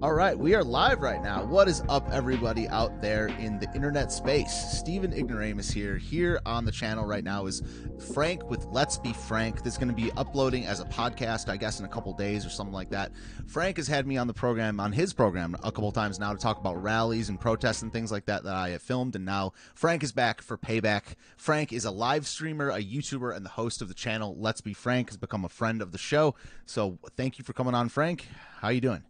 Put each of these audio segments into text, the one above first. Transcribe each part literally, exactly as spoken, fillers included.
All right, we are live right now. What is up, everybody out there in the internet space? Steven Ignoramus here. Here on the channel right now is Frank with Let's Be Frank. This is going to be uploading as a podcast, I guess, in a couple days or something like that. Frank has had me on the program, on his program, a couple times now to talk about rallies and protests and things like that that I have filmed. And now Frank is back for payback. Frank is a live streamer, a YouTuber, and the host of the channel Let's Be Frank. Has become a friend of the show. So thank you for coming on, Frank. How you doing?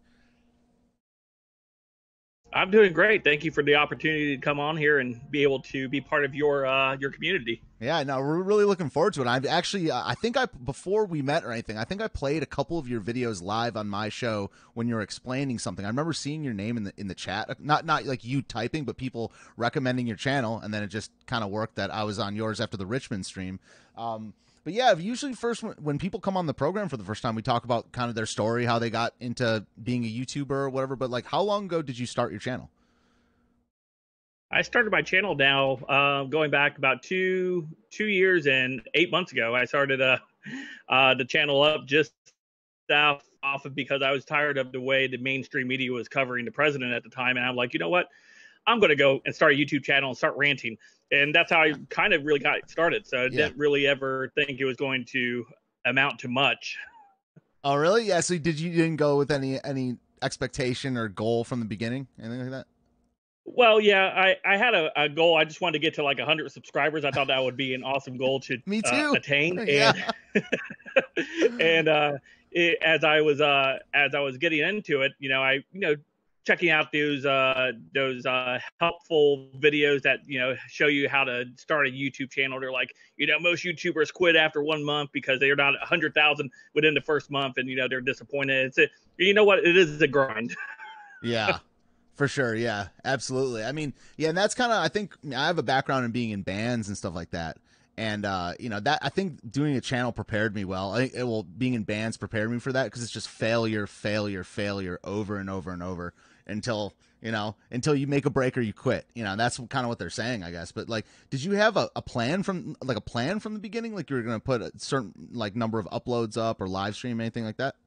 I'm doing great. Thank you for the opportunity to come on here and be able to be part of your uh, your community. Yeah, no, we're really looking forward to it. I've actually, uh, I think I, before we met or anything, I think I played a couple of your videos live on my show when you were explaining something. I remember seeing your name in the in the chat, not not like you typing, but people recommending your channel, and then it just kind of worked that I was on yours after the Richmond stream. Um, But yeah, usually first when people come on the program for the first time, we talk about kind of their story, how they got into being a YouTuber or whatever. But like, how long ago did you start your channel? I started my channel now, uh, going back about two two years and eight months ago. I started uh, uh, the channel up just off, off of because I was tired of the way the mainstream media was covering the president at the time, and I'm like, you know what? I'm going to go and start a YouTube channel and start ranting. And that's how I kind of really got started. So I Yeah. didn't really ever think it was going to amount to much. Oh, really? Yeah. So did you didn't go with any any expectation or goal from the beginning, anything like that? Well, yeah, I, I had a, a goal. I just wanted to get to like one hundred subscribers. I thought that would be an awesome goal to Me uh, too. attain. Yeah. And and uh, it, as I was uh, as I was getting into it, you know, I you know checking out those uh, those uh, helpful videos that you know show you how to start a YouTube channel. They're like, you know, most YouTubers quit after one month because they're not a hundred thousand within the first month, and you know they're disappointed. It's a, you know what, it is a grind. Yeah. For sure, yeah, absolutely. I mean, yeah, and that's kind of, I think, I have a background in being in bands and stuff like that, and uh, you know, that I think doing a channel prepared me well. I think, well, being in bands prepared me for that because it's just failure, failure, failure over and over and over until you know, until you make a break or you quit. You know, that's kind of what they're saying, I guess. But like, did you have a, a plan from like a plan from the beginning? Like you were going to put a certain like number of uploads up or live stream, anything like that?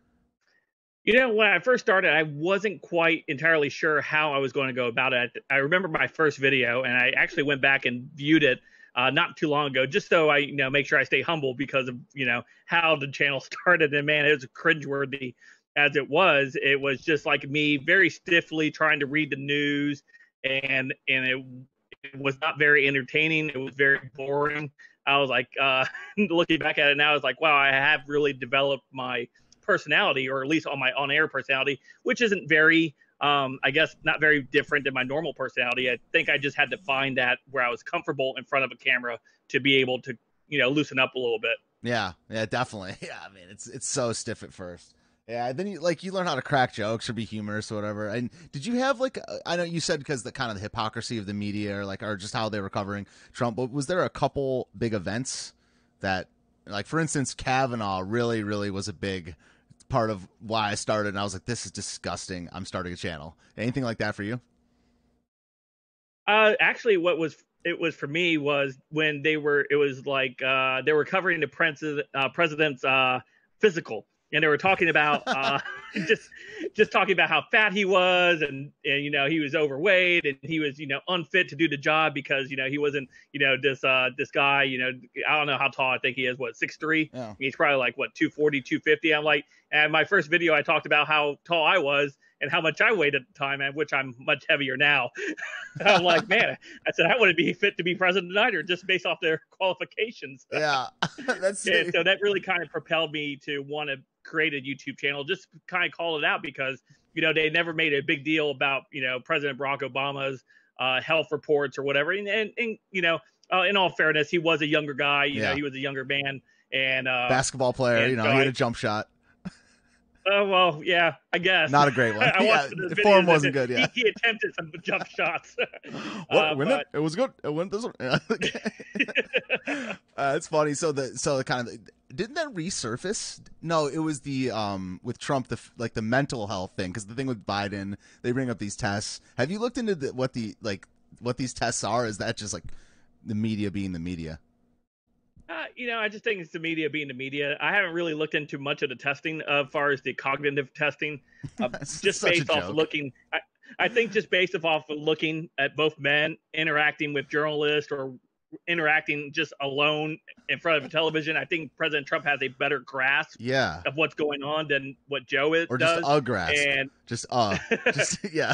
You know, when I first started, I wasn't quite entirely sure how I was going to go about it. I remember my first video, and I actually went back and viewed it uh, not too long ago, just so I, you know, make sure I stay humble because of, you know, how the channel started. And man, it was cringeworthy as it was. It was just like me very stiffly trying to read the news, and and it, it was not very entertaining. It was very boring. I was like, uh, looking back at it now, I was like, wow, I have really developed my personality, or at least on my on-air personality, which isn't very um I guess not very different than my normal personality. I think I just had to find that where I was comfortable in front of a camera to be able to, you know, loosen up a little bit. Yeah, yeah, definitely. Yeah, I mean, it's it's so stiff at first. Yeah, then you like you learn how to crack jokes or be humorous or whatever. And did you have like I know you said because the kind of the hypocrisy of the media or like or just how they were covering Trump, but was there a couple big events that, like for instance, Kavanaugh really really was a big part of why I started, and I was like, this is disgusting, I'm starting a channel. Anything like that for you? Uh actually, what was it was for me was when they were it was like uh they were covering the president uh, president's uh physical, and they were talking about uh just just talking about how fat he was, and and you know he was overweight, and he was, you know, unfit to do the job because, you know, he wasn't, you know, this uh this guy, you know, I don't know how tall I think he is, what, six three? Yeah. He's probably like what, two forty, two fifty. I'm like, and my first video I talked about how tall I was and how much I weighed at the time, and which I'm much heavier now. I'm like, man, I said I wouldn't be fit to be president either, just based off their qualifications. Yeah. That's And so that really kind of propelled me to want to create a YouTube channel, just kind of call it out because, you know, they never made a big deal about, you know, President Barack Obama's uh, health reports or whatever. And, and, and you know, uh, in all fairness, he was a younger guy, you Yeah. know, he was a younger man, and uh, basketball player, and you know, so he had I- a jump shot. Oh, well, yeah, I guess. Not a great one. I Yeah, watched the the form videos wasn't and good, yeah. He, he attempted some jump shots. What Uh, win but- it? It was good. It went this one. uh, it's funny. So the so the kind of didn't that resurface? No, it was the um with Trump, the like the mental health thing, because the thing with Biden, they bring up these tests. Have you looked into the, what the like what these tests are? Is that just like the media being the media? Uh, you know, I just think it's the media being the media. I haven't really looked into much of the testing uh, as far as the cognitive testing, uh, It's just such a based off of joke. looking. I, I think just based off of looking at both men interacting with journalists or interacting just alone in front of a television, I think President Trump has a better grasp Yeah. of what's going on than what Joe it Or just does. a grasp. And Just uh just yeah.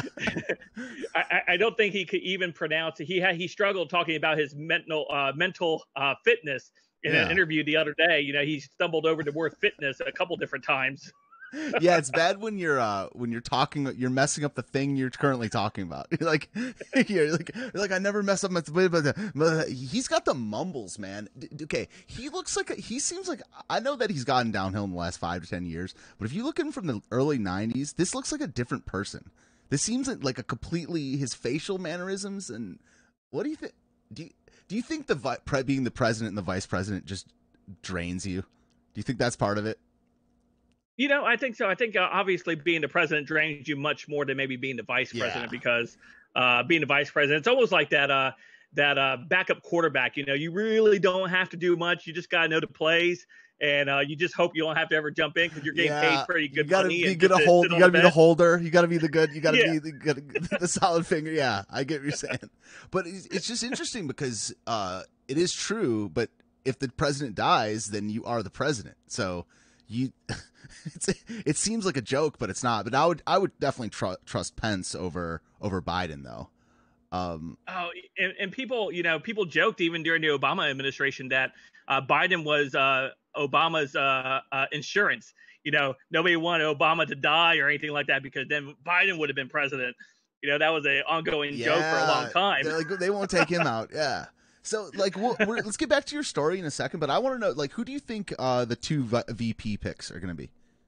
I, I don't think he could even pronounce it. He had he struggled talking about his mental uh, mental uh, fitness in Yeah. an interview the other day. You know, he stumbled over the word fitness a couple different times. Yeah, it's bad when you're uh when you're talking you're messing up the thing you're currently talking about. You're like you're like you're like I never mess up my but he's got the mumbles, man. D- Okay, he looks like a, he seems like I know that he's gotten downhill in the last five to ten years, but if you look at him from the early nineties, this looks like a different person. This seems like a completely his facial mannerisms and what do you think? Do you, do you think the vi- pre- being the president and the vice president just drains you? Do you think that's part of it? You know, I think so. I think uh, obviously being the president drains you much more than maybe being the vice Yeah. president because uh, being the vice president, it's almost like that uh, that uh, backup quarterback. You know, you really don't have to do much. You just got to know the plays. And uh, you just hope you don't have to ever jump in because you're getting Yeah, paid pretty good you gotta money. be and good just to to hold. sit You on gotta the be the bench. holder. You gotta be the good. You gotta Yeah. be the good, the solid finger. Yeah, I get what you're saying. But it's, it's just interesting because uh, it is true. But if the president dies, then you are the president. So you, it's it seems like a joke, but it's not. But I would I would definitely tr- trust Pence over over Biden though. Um, Oh, and, and people, you know, people joked even during the Obama administration that uh, Biden was uh, Obama's uh, uh, insurance. You know, nobody wanted Obama to die or anything like that because then Biden would have been president. You know, that was an ongoing joke for a long yeah, time. they're like they won't take him out. Yeah. So, like, we'll, we're, let's get back to your story in a second. But I want to know, like, who do you think uh, the two v- VP picks are going to be?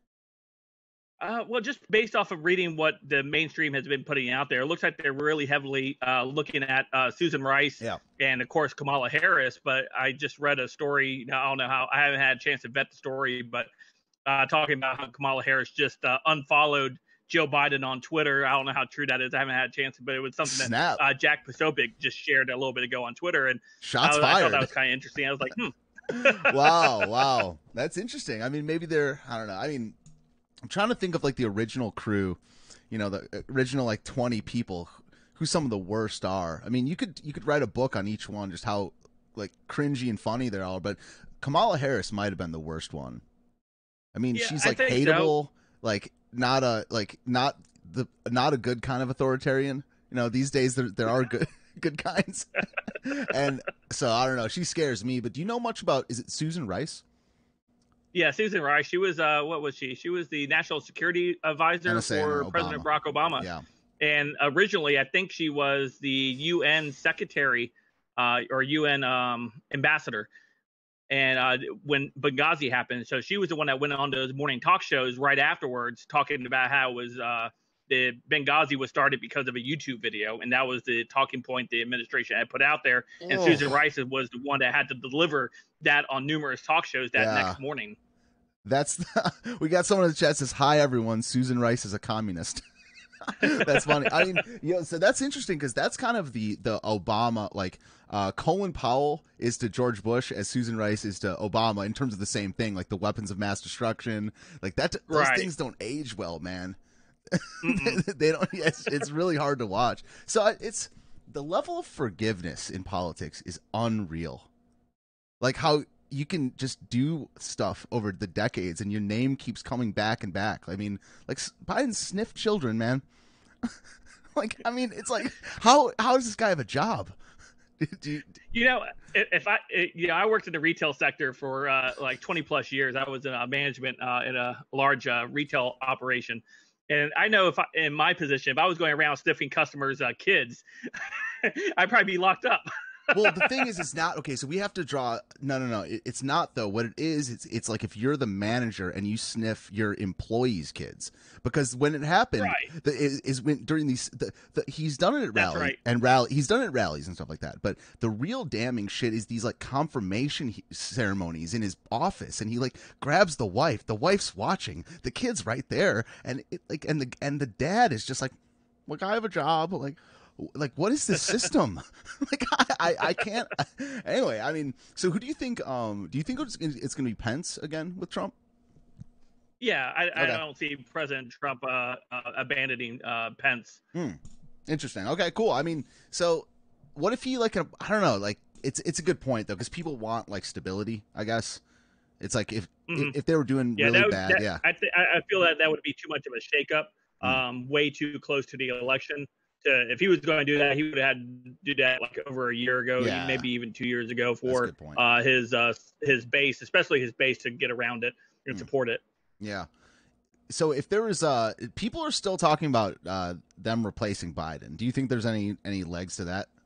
Uh, well, just based off of reading what the mainstream has been putting out there, it looks like they're really heavily uh, looking at uh, Susan Rice Yeah. and, of course, Kamala Harris. But I just read a story. Now, I don't know how I haven't had a chance to vet the story, but uh, talking about how Kamala Harris just uh, unfollowed Joe Biden on Twitter. I don't know how true that is. I haven't had a chance, but it was something Snap. that uh, Jack Posobiec just shared a little bit ago on Twitter, and Shots I, I thought fired. that was kind of interesting. I was like, hmm. Wow, wow, that's interesting. I mean, maybe they're I don't know. I mean, I'm trying to think of like the original crew, you know, the original like twenty people, who some of the worst are. I mean, you could you could write a book on each one, just how like cringy and funny they are. But Kamala Harris might have been the worst one. I mean, Yeah, she's I like think hateable, so. like not a like not the not a good kind of authoritarian. You know, these days there there are good good kinds, and so I don't know. She scares me. But do you know much about? Is it Susan Rice? Yeah, Susan Rice. She was uh, what was she? She was the national security advisor N S A for under President Obama. Barack Obama. Yeah. And originally, I think she was the U N secretary uh, or U N um, ambassador. And uh, when Benghazi happened, so she was the one that went on those morning talk shows right afterwards, talking about how it was uh, the Benghazi was started because of a YouTube video, and that was the talking point the administration had put out there. And Oh. Susan Rice was the one that had to deliver that on numerous talk shows that Yeah. next morning. That's the, we got someone in the chat that says, "Hi everyone, Susan Rice is a communist." That's funny. I mean, you know, so that's interesting because that's kind of the the Obama like uh, Colin Powell is to George Bush as Susan Rice is to Obama in terms of the same thing, like the weapons of mass destruction, like that. Those Right. things don't age well, man. They don't. It's, it's really hard to watch. So it's the level of forgiveness in politics is unreal. Like how you can just do stuff over the decades and your name keeps coming back and back. I mean, like Biden sniffed children, man. Like, I mean, it's like, how how does this guy have a job? Do you, You know, if if I, it- you know, I worked in the retail sector for uh, like twenty plus years. I was in uh, management uh, in a large uh, retail operation. And I know if I, in my position, if I was going around sniffing customers' uh, kids, I'd probably be locked up. well, the thing is, it's not okay. So we have to draw. No, no, no. It, it's not though. What it is, it's it's like if you're the manager and you sniff your employees' kids, because when it happened, Right. the, is, is when during these, the, the, he's done it at That's rally right. and rally. He's done it at rallies and stuff like that. But the real damning shit is these like confirmation he, ceremonies in his office, and he like grabs the wife. The wife's watching. The kid's right there, and it like and the and the dad is just like, look, I have a job. Like. Like, what is this system? Like, I, I, I can't. Anyway, I mean, so who do you think? Um, do you think it's, it's going to be Pence again with Trump? Yeah, I, I Okay. don't see President Trump uh, uh, abandoning uh, Pence. Hmm. Interesting. Okay, cool. I mean, so what if he like a, I don't know, like it's it's a good point though, because people want like stability. I guess it's like if Mhm. if, if they were doing Yeah, really that would, bad, that, yeah. I, th- I I feel that that would be too much of a shakeup. Hmm. Um, way too close to the election. To if he was going to do that, he would have had to do that like over a year ago, Yeah. maybe even two years ago That's a for good point. uh, his uh, his base, especially his base, to get around it and Hmm. support it. Yeah. So if there was uh people are still talking about uh them replacing Biden. Do you think there's any any legs to that?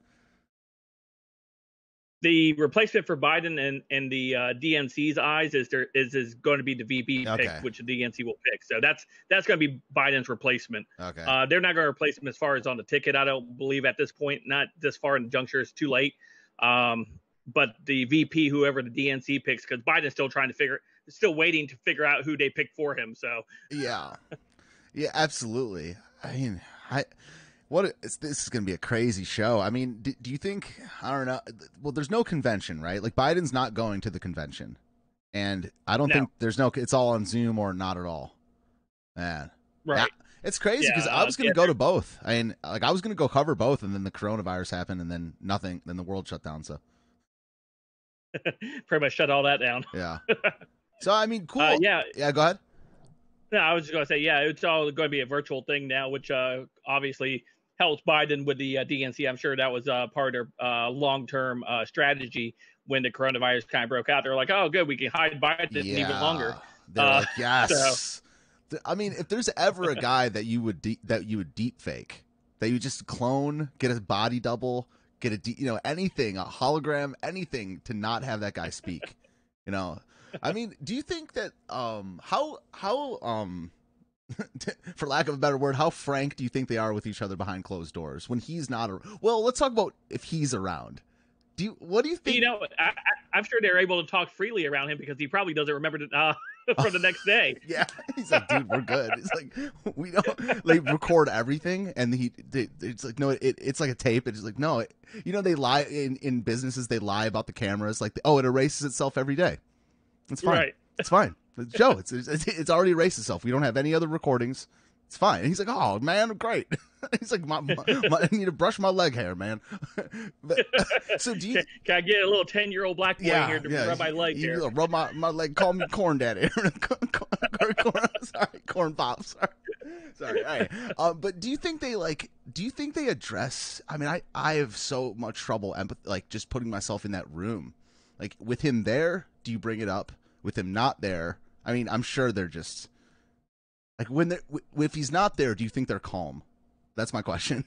The replacement for Biden and and the uh, D N C's eyes is there is is going to be the V P Okay. pick, which the D N C will pick. So that's that's going to be Biden's replacement. Okay. Uh, they're not going to replace him as far as on the ticket. I don't believe at this point. Not this far in the juncture. It's too late. Um, but the V P, whoever the D N C picks, because Biden's still trying to figure, still waiting to figure out who they pick for him. So Yeah. Yeah, absolutely. I mean, I what it's, this is going to be a crazy show. I mean, do, do you think I don't know, well there's no convention, right? Like Biden's not going to the convention. And I don't No. think there's no it's all on Zoom or not at all. Man. right. Yeah, it's crazy Yeah, because I was uh, going to yeah, go to both. I mean, like I was going to go cover both, and then the coronavirus happened, and then nothing. Then the world shut down. So pretty much shut all that down. yeah. So I mean, cool. Uh, yeah. Yeah. Go ahead. No, I was just going to say, yeah, it's all going to be a virtual thing now, which uh, obviously helps Biden with the uh, D N C. I'm sure that was uh, part of uh, long-term uh, strategy when the coronavirus kind of broke out. They're like, oh, good, we can hide Biden Yeah. even longer. They're Uh, like, yes. Th- I mean, if there's ever a guy that you would de- that you would deep fake, that you just clone, get a body double, get a de- you know anything, a hologram, anything to not have that guy speak. You know, I mean, do you think that um how how um for lack of a better word, how frank do you think they are with each other behind closed doors when he's not? Ar- well, let's talk about if he's around. Do you, what do you think? You know, I, I, I'm sure they're able to talk freely around him because he probably doesn't remember to, uh, for the next day. Yeah, he's like, dude, we're good. It's like we don't they record everything, and he they, it's like no, it it's like a tape. It's like no, it, you know they lie in in businesses. They lie about the cameras. Like oh, it erases itself every day. It's fine. Right. It's fine. Joe, it's, it's it's already erased itself. We don't have any other recordings. It's fine. And he's like, oh man, great. He's like, my, my, my, I need to brush my leg hair, man. But, so do you? Can I get a little ten year old black boy Yeah, here to yeah. rub my leg You, here? you rub my, my leg. Call me corn daddy. corn, corn, corn, sorry, corn pop. Sorry, sorry. All right. Uh, but do you think they like? Do you think they address? I mean, I I have so much trouble empath- like just putting myself in that room. Like with him there, do you bring it up? With him not there, I mean, I'm sure they're just like when they're if he's not there, do you think they're calm? That's my question.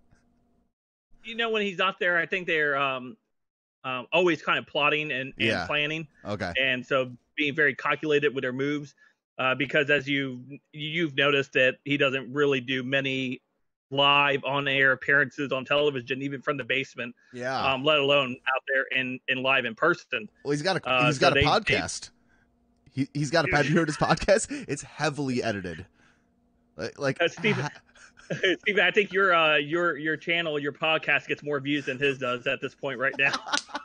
You know, when he's not there, I think they're um, um, always kind of plotting and, and Yeah. planning. Okay. And so being very calculated with their moves, uh, because as you you've noticed that he doesn't really do many live on air appearances on television, even from the basement, Yeah. um, let alone out there in, in live in person. Well, he's got a Uh, he's so got a they- podcast. He he's got a have you heard his podcast? It's heavily edited. Like, like Uh, Stephen- Steve, I think your uh, your your channel, your podcast gets more views than his does at this point right now.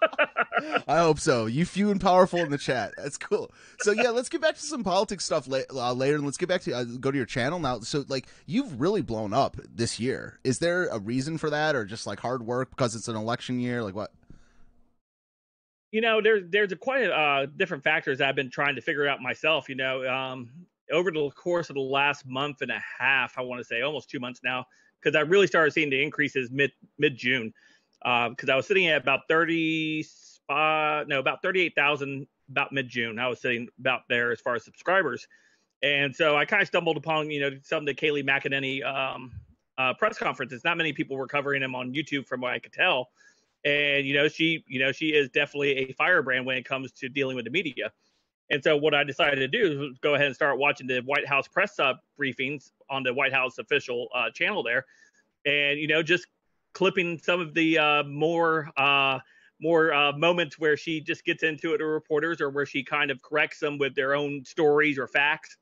I hope so. You few and powerful in the chat. That's cool. So yeah, let's get back to some politics stuff la- uh, later, and let's get back to uh, go to your channel now. So like, you've really blown up this year. Is there a reason for that, or just like hard work because it's an election year? Like what? You know, there's there's a quite a, uh, different factors I've been trying to figure out myself. You know, um, over the course of the last month and a half, I want to say almost two months now, because I really started seeing the increases mid mid June, because I was sitting at about thirty spot, no, about thirty eight thousand about mid June. I was sitting about there as far as subscribers, and so I kind of stumbled upon you know some of the Kayleigh McEnany um, uh, press conferences. Not many people were covering them on YouTube, from what I could tell. And, you know, she, you know, she is definitely a firebrand when it comes to dealing with the media. And so what I decided to do was go ahead and start watching the White House press uh, briefings on the White House official uh, channel there. And, you know, just clipping some of the uh, more uh, more uh, moments where she just gets into it with reporters, or where she kind of corrects them with their own stories or facts.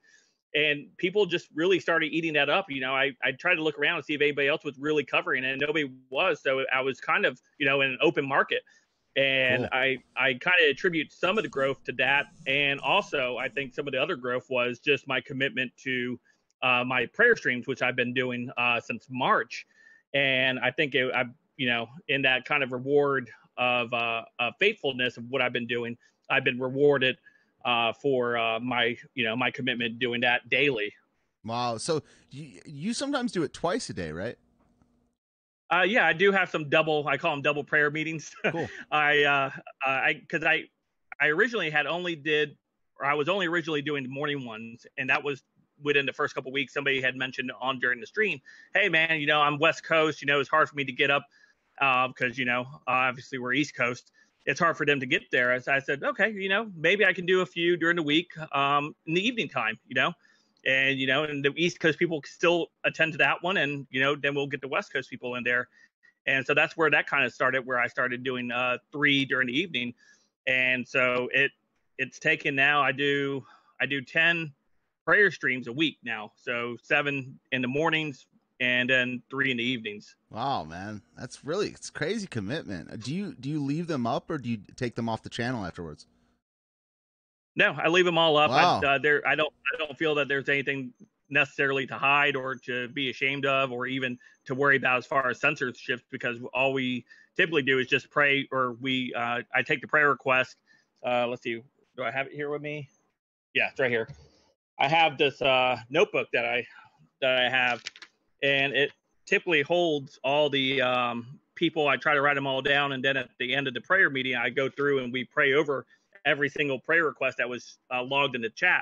and people just really started eating that up. You know, I, I tried to look around and see if anybody else was really covering it, and nobody was. So I was kind of, you know, in an open market. And Cool. I, I kind of attribute some of the growth to that. And also, I think some of the other growth was just my commitment to uh, my prayer streams, which I've been doing uh, since March. And I think it, I, you know, in that kind of reward of uh, uh, faithfulness of what I've been doing, I've been rewarded uh, for uh, my, you know, my commitment doing that daily. Wow. So you, you sometimes do it twice a day, right? Uh, yeah, I do have some double. I call them double prayer meetings. Cool. I, uh, I, because I, I originally had only did, or I was only originally doing the morning ones, and that was within the first couple of weeks. Somebody had mentioned on during the stream, "Hey, man, you know, I'm West Coast. You know, it's hard for me to get up because uh, you know, obviously we're East Coast. It's hard for them to get there." So I said, "Okay, you know, maybe I can do a few during the week, um, in the evening time. You know." And, you know, and the East Coast people still attend to that one. And, you know, then we'll get the West Coast people in there. And so that's where that kind of started, where I started doing uh, three during the evening. And so it it's taken now, I do I do ten prayer streams a week now. So seven in the mornings and then three in the evenings. Wow, man. That's really, it's crazy commitment. Do you, do you leave them up or do you take them off the channel afterwards? No, I leave them all up. Wow. I, uh, there, I don't, I don't feel that there's anything necessarily to hide or to be ashamed of, or even to worry about as far as censorship, because all we typically do is just pray, or we, uh, I take the prayer request. Uh, let's see, do I have it here with me? Yeah, it's right here. I have this uh, notebook that I that I have, and it typically holds all the um, people. I try to write them all down, and then at the end of the prayer meeting, I go through and we pray over every single prayer request that was uh, logged in the chat.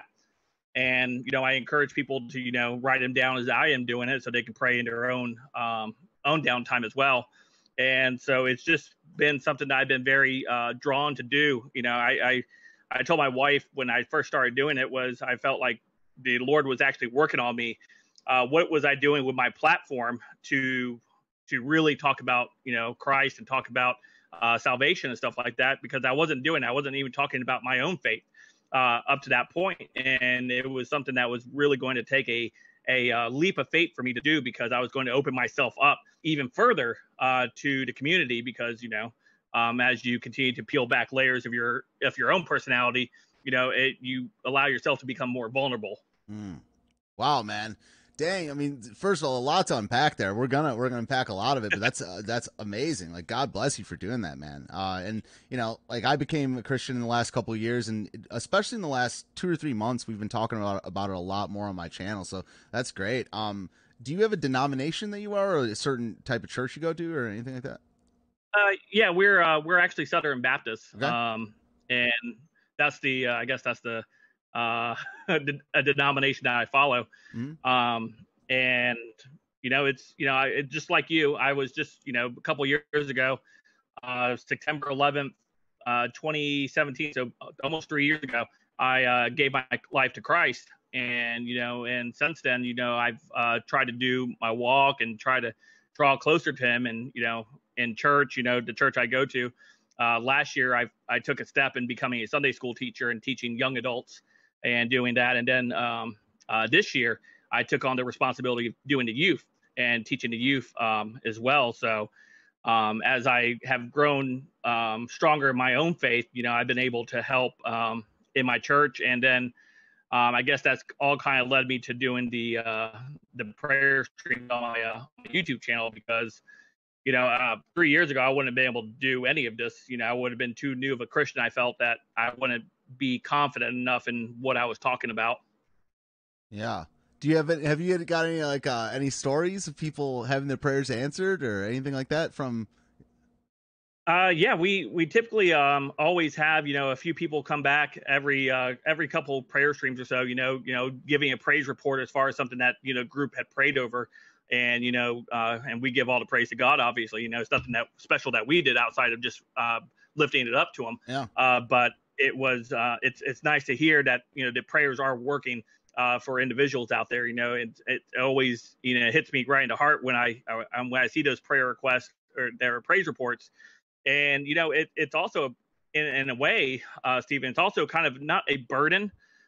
And, you know, I encourage people to, you know, write them down as I am doing it so they can pray in their own um, own downtime as well. And so it's just been something that I've been very uh, drawn to do. You know, I, I I told my wife when I first started doing it was I felt like the Lord was actually working on me. Uh, what was I doing with my platform to to really talk about, you know, Christ and talk about uh, salvation and stuff like that? Because I wasn't doing it. I wasn't even talking about my own faith uh, up to that point. And it was something that was really going to take a a uh, leap of faith for me to do, because I was going to open myself up even further uh, to the community. Because, you know, um, as you continue to peel back layers of your of your own personality, you know, it, you allow yourself to become more vulnerable. Mm. Wow, man. Dang, I mean, first of all, a lot to unpack there. We're gonna we're gonna unpack a lot of it, but that's uh, that's amazing. Like, God bless you for doing that, man. Uh, and you know, like, I became a Christian in the last couple of years, and especially in the last two or three months, we've been talking about about it a lot more on my channel. So that's great. Um, do you have a denomination that you are, or a certain type of church you go to, or anything like that? Uh, yeah, we're uh, we're actually Southern Baptist, Okay. um, and that's the uh, I guess that's the uh, a denomination that I follow. Mm-hmm. Um, and you know, it's you know, it, just like you, I was just you know a couple years ago, uh, September eleventh, uh, twenty seventeen, so almost three years ago, I uh, gave my life to Christ, and you know, and since then, you know, I've uh, tried to do my walk and try to draw closer to Him, and you know, in church, you know, the church I go to. Uh, last year, I I took a step in becoming a Sunday school teacher and teaching young adults and doing that. And then um, uh, this year, I took on the responsibility of doing the youth and teaching the youth um, as well. So um, as I have grown um, stronger in my own faith, you know, I've been able to help um, in my church. And then um, I guess that's all kind of led me to doing the uh, the prayer stream on my uh, YouTube channel, because you know, uh, three years ago, I wouldn't have been able to do any of this. You know, I would have been too new of a Christian. I felt that I wouldn't be confident enough in what I was talking about. Yeah. Do you have have you got any like uh, any stories of people having their prayers answered or anything like that from? Uh, yeah, we we typically um, always have, you know, a few people come back every uh, every couple prayer streams or so. You know, you know, giving a praise report as far as something that you know group had prayed over. And, you know, uh, and we give all the praise to God, obviously. You know, it's nothing that special that we did outside of just uh, lifting it up to Him. Yeah. Uh, but it was, uh, it's it's nice to hear that, you know, the prayers are working uh, for individuals out there. You know, it, it always, you know, hits me right in the heart when I, I when I see those prayer requests or their praise reports. And, you know, it, it's also, in, in a way, uh, Stephen, it's also kind of not a burden,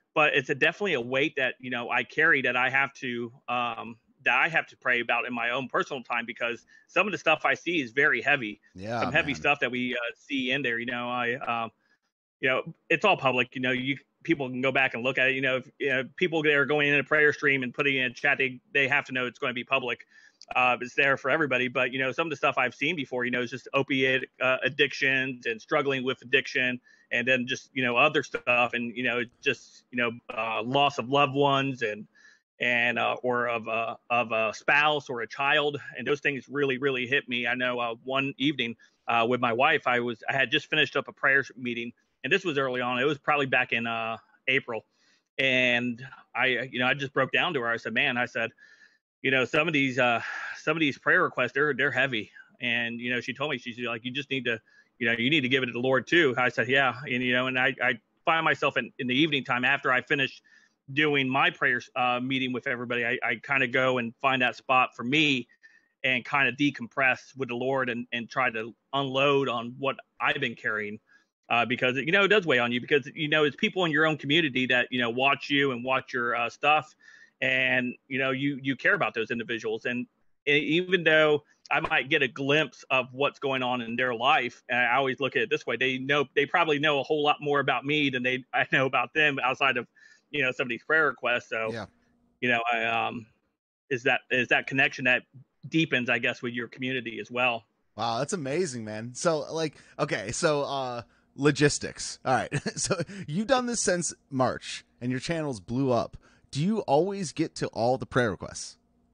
but it's a definitely a weight that, you know, I carry that I have to, um, that I have to pray about in my own personal time, because some of the stuff I see is very heavy. Yeah, Some heavy man. stuff that we uh, see in there. You know, I, um, you know, it's all public. You know, you people can go back and look at it. You know, if you know, people that are going in a prayer stream and putting it in a chat, they they have to know it's going to be public. Uh, it's there for everybody. But you know, some of the stuff I've seen before, you know, is just opiate uh, addictions and struggling with addiction, and then just you know other stuff, and you know, just you know, uh, loss of loved ones and and uh, or of a of a spouse or a child, and those things really really hit me. I know uh, one evening uh, with my wife, I was I had just finished up a prayer meeting, and this was early on. It was probably back in uh, April, and I you know I just broke down to her. I said, "Man," I said, "you know some of these uh, some of these prayer requests they're they're heavy," and you know she told me, she's like, "You just need to you know you need to give it to the Lord too." I said, "Yeah," and you know and I I find myself in in the evening time after I finish doing my prayer uh, meeting with everybody, I, I kind of go and find that spot for me and kind of decompress with the Lord and, and try to unload on what I've been carrying. Uh, because, you know, it does weigh on you because, you know, it's people in your own community that, you know, watch you and watch your uh, stuff. And, you know, you, you care about those individuals. And even though I might get a glimpse of what's going on in their life, and I always look at it this way, they know, they probably know a whole lot more about me than they, I know about them outside of, you know, some of these prayer requests. So, Yeah. you know, I, um, is that, is that connection that deepens, I guess, with your community as well. Wow. That's amazing, man. So like, okay. So, uh, logistics. All right. So you've done this since March and your channels blew up. Do you always get to all the prayer requests?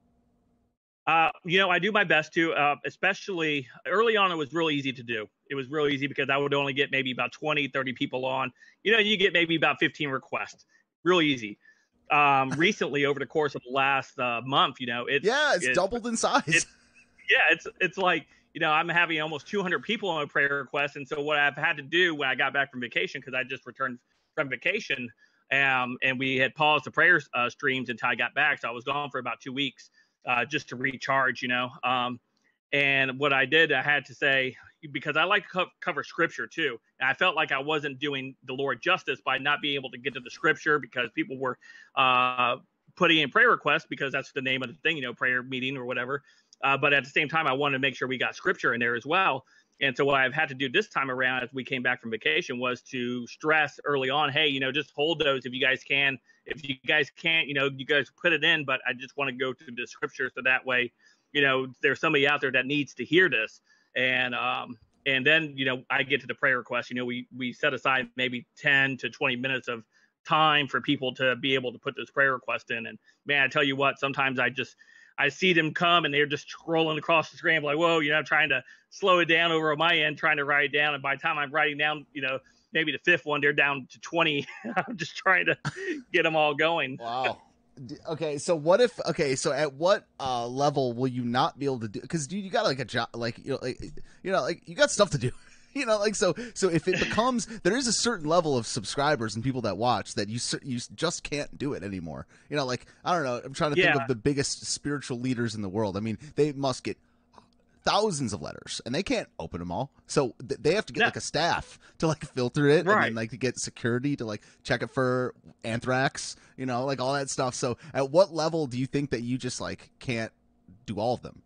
Uh, you know, I do my best to, uh, especially early on, it was real easy to do. It was real easy because I would only get maybe about twenty, thirty people on, you know, you get maybe about fifteen requests. Real easy. Um, recently, over the course of the last uh, month, you know, it's yeah, it's, it's doubled in size. It, yeah, it's it's like you know, I'm having almost two hundred people on a prayer request, and so what I've had to do when I got back from vacation, because I just returned from vacation, um, and we had paused the prayer uh, streams until I got back, so I was gone for about two weeks uh, just to recharge, you know. Um, and what I did, I had to say, because I like to co- cover scripture too. And I felt like I wasn't doing the Lord justice by not being able to get to the scripture because people were uh, putting in prayer requests because that's the name of the thing, you know, prayer meeting or whatever. Uh, but at the same time, I wanted to make sure we got scripture in there as well. And so what I've had to do this time around as we came back from vacation was to stress early on, hey, you know, just hold those if you guys can. If you guys can't, you know, you guys put it in, but I just want to go to the scripture so that way, you know, there's somebody out there that needs to hear this. And um, and then, you know, I get to the prayer request. You know, we we set aside maybe ten to twenty minutes of time for people to be able to put this prayer request in. And man, I tell you what, sometimes I just I see them come and they're just scrolling across the screen. I'm like, whoa, you know, I'm trying to slow it down over on my end, trying to write it down. And by the time I'm writing down, you know, maybe the fifth one, they're down to twenty. I'm just trying to get them all going. Wow. Okay, so what if okay, so at what uh level will you not be able to do, because dude, you got like a job, like you know like you know like you got stuff to do. You know, like so so if it becomes there is a certain level of subscribers and people that watch that you you just can't do it anymore. You know, like I don't know, I'm trying to Yeah. think of the biggest spiritual leaders in the world. I mean, they must get thousands of letters and they can't open them all, so th- they have to get No. like a staff to like filter it, Right. and then like to get security to like check it for anthrax, you know, like all that stuff. So at what level do you think that you just like can't do all of them?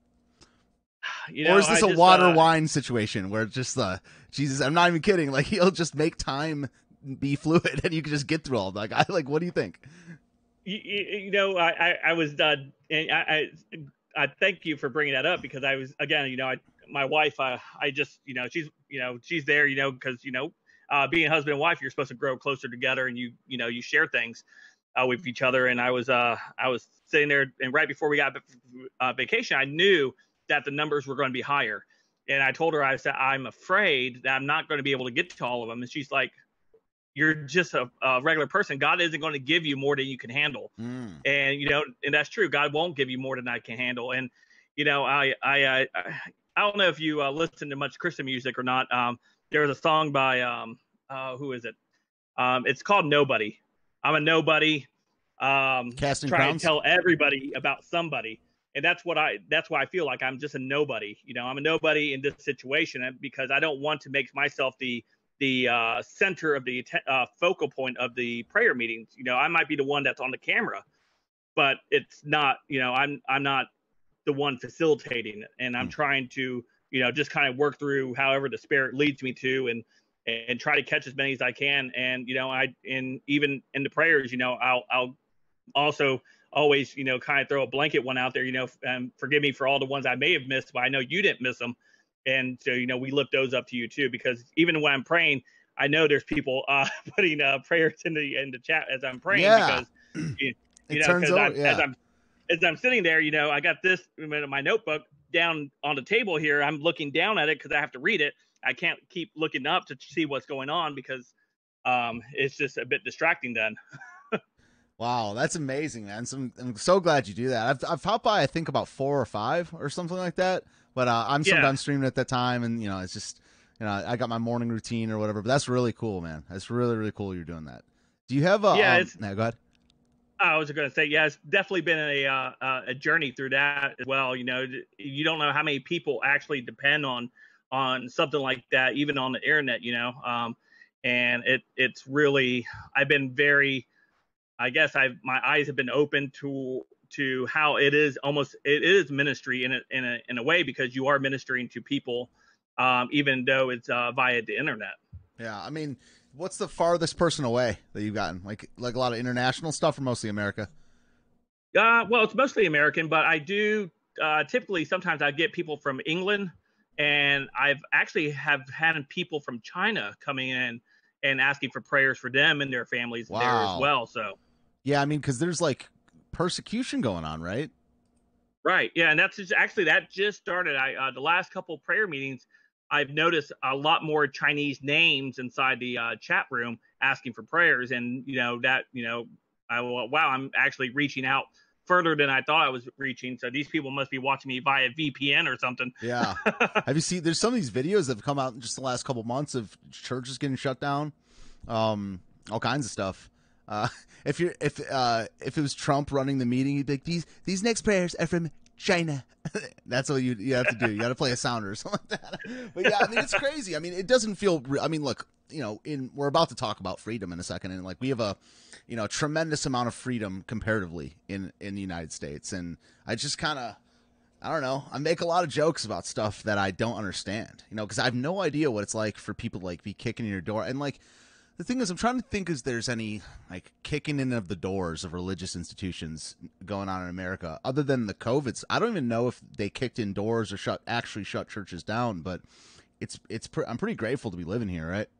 You know, or is this I a just, water uh, wine situation where it's just the uh, Jesus, I'm not even kidding, like he'll just make time be fluid and you can just get through all of them. Like I like what do you think? You, you know, I, I, I was done. And I, I, I thank you for bringing that up because I was, again, you know, I, my wife, I, I just, you know, she's, you know, she's there, you know, because, you know, uh, being husband and wife, you're supposed to grow closer together and you, you know, you share things uh, with each other. And I was, uh, I was sitting there and right before we got uh, vacation, I knew that the numbers were going to be higher. And I told her, I said, I'm afraid that I'm not going to be able to get to all of them. And she's like, you're just a, a regular person. God isn't going to give you more than you can handle. Mm. And, you know, and that's true. God won't give you more than I can handle. And, you know, I, I, I, I don't know if you uh, listen to much Christian music or not. Um, there was a song by, um, uh, who is it? Um, it's called Nobody. I'm a nobody. Um, Casting trying Crowns? to tell everybody about somebody. And that's what I, that's why I feel like I'm just a nobody. You know, I'm a nobody in this situation because I don't want to make myself the the uh, center of the uh, focal point of the prayer meetings. You know, I might be the one that's on the camera, but it's not, you know, I'm I'm not the one facilitating it, and I'm Mm. trying to, you know, just kind of work through however the Spirit leads me to, and and try to catch as many as I can. And you know, I and even in the prayers, you know, I'll I'll also always, you know, kind of throw a blanket one out there, you know, um, forgive me for all the ones I may have missed, but I know you didn't miss them. And so, you know, we lift those up to you too, because even when I'm praying, I know there's people uh, putting uh, prayers in the in the chat as I'm praying, Yeah. because you, you It know, turns because over. I'm Yeah. as I'm as I'm sitting there, you know, I got this my notebook down on the table here. I'm looking down at it because I have to read it. I can't keep looking up to see what's going on, because um, it's just a bit distracting then. Wow, that's amazing, man. So I'm, I'm so glad you do that. I've I've popped by, I think, about four or five or something like that. But uh, I'm Yeah. sometimes streaming at that time, and you know, it's just, you know, I got my morning routine or whatever. But that's really cool, man. That's really really cool. You're doing that. Do you have a? Yeah, um, it's no, go ahead. I was going to say, yeah, it's definitely been a uh, uh, a journey through that as well. You know, you don't know how many people actually depend on on something like that, even on the internet. You know, um, and it it's really, I've been very, I guess I've my eyes have been open to to how it is almost it is ministry in a in a in a way, because you are ministering to people, um, even though it's uh, via the internet. Yeah, I mean, what's the farthest person away that you've gotten? Like like a lot of international stuff, or mostly America? Uh, well, it's mostly American, but I do uh, typically sometimes I get people from England, and I've actually have had people from China coming in and asking for prayers for them and their families Wow. there as well. So, yeah, I mean, because there's like persecution going on, right? right, yeah, and that's just, actually that just started. I uh, the last couple of prayer meetings, I've noticed a lot more Chinese names inside the uh, chat room asking for prayers, and you know that you know, I wow, I'm actually reaching out further than I thought I was reaching. So these people must be watching me via V P N or something. Yeah. Have you seen? There's some of these videos that have come out in just the last couple months of churches getting shut down, um, all kinds of stuff. Uh, if you're if uh, if it was Trump running the meeting, he'd be like, these these next prayers are from China. That's what you you have to do. You got to play a sounder or something like that. But yeah, I mean, it's crazy. I mean, it doesn't feel. I mean, look, you know, in we're about to talk about freedom in a second, and like we have a, you know, tremendous amount of freedom comparatively in in the United States, and I just kind of. I don't know. I make a lot of jokes about stuff that I don't understand, you know, because I have no idea what it's like for people to like be kicking in your door. And like, the thing is, I'm trying to think is there's any like kicking in of the doors of religious institutions going on in America other than the COVIDs. I don't even know if they kicked in doors or shut actually shut churches down, but it's it's pre- I'm pretty grateful to be living here, right?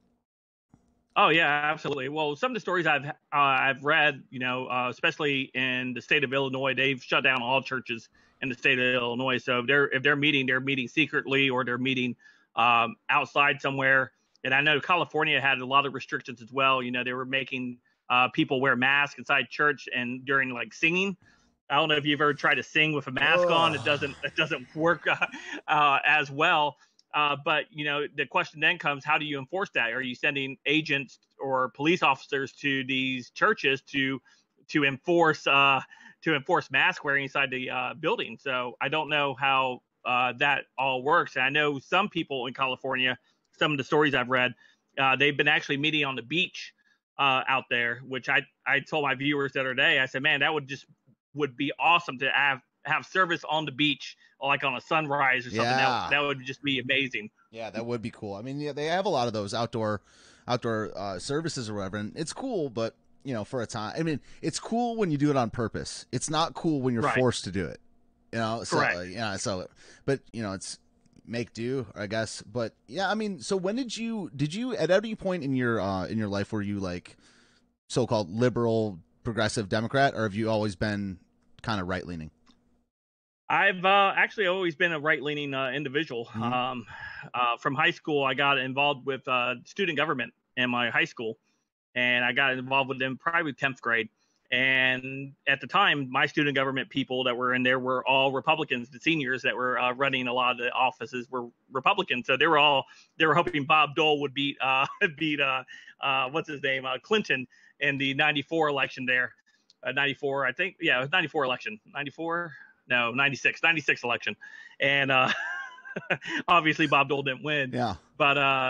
Oh yeah, absolutely. Well, some of the stories I've uh, I've read, you know, uh, especially in the state of Illinois, they've shut down all churches in the state of Illinois. So if they're if they're meeting, they're meeting secretly, or they're meeting um, outside somewhere. And I know California had a lot of restrictions as well. You know, they were making uh, people wear masks inside church and during like singing. I don't know if you've ever tried to sing with a mask on. It doesn't it doesn't work uh, uh, as well. Uh, but you know, the question then comes: how do you enforce that? Are you sending agents or police officers to these churches to to enforce uh, to enforce mask wearing inside the uh, building? So I don't know how uh, that all works. And I know some people in California, some of the stories I've read, uh, they've been actually meeting on the beach uh, out there, which I I told my viewers the other day. I said, man, that would just would be awesome to have have service on the beach, like on a sunrise or something. Yeah. That, that would just be amazing. Yeah, that would be cool. I mean, yeah, they have a lot of those outdoor outdoor uh, services or whatever, and it's cool, but you know, for a time. I mean, it's cool when you do it on purpose. It's not cool when you're Right. forced to do it. You know, so Correct. uh, yeah, so but you know, it's make do, I guess. But yeah, I mean, so when did you did you at any point in your uh in your life were you like so-called liberal, progressive Democrat, or have you always been kind of right-leaning? I've uh, actually always been a right-leaning uh, individual. Mhm. Um, uh, from high school, I got involved with uh, student government in my high school, and I got involved with them probably tenth grade. And at the time, my student government people that were in there were all Republicans. The seniors that were uh, running a lot of the offices were Republicans. So they were all they were hoping Bob Dole would beat uh, beat uh, uh, what's his name uh, Clinton in the ninety-four election there. Uh, ninety-four, I think. Yeah, it was ninety-four election. ninety-four. No, ninety-six, ninety-six election. And uh, obviously Bob Dole didn't win. Yeah. But uh,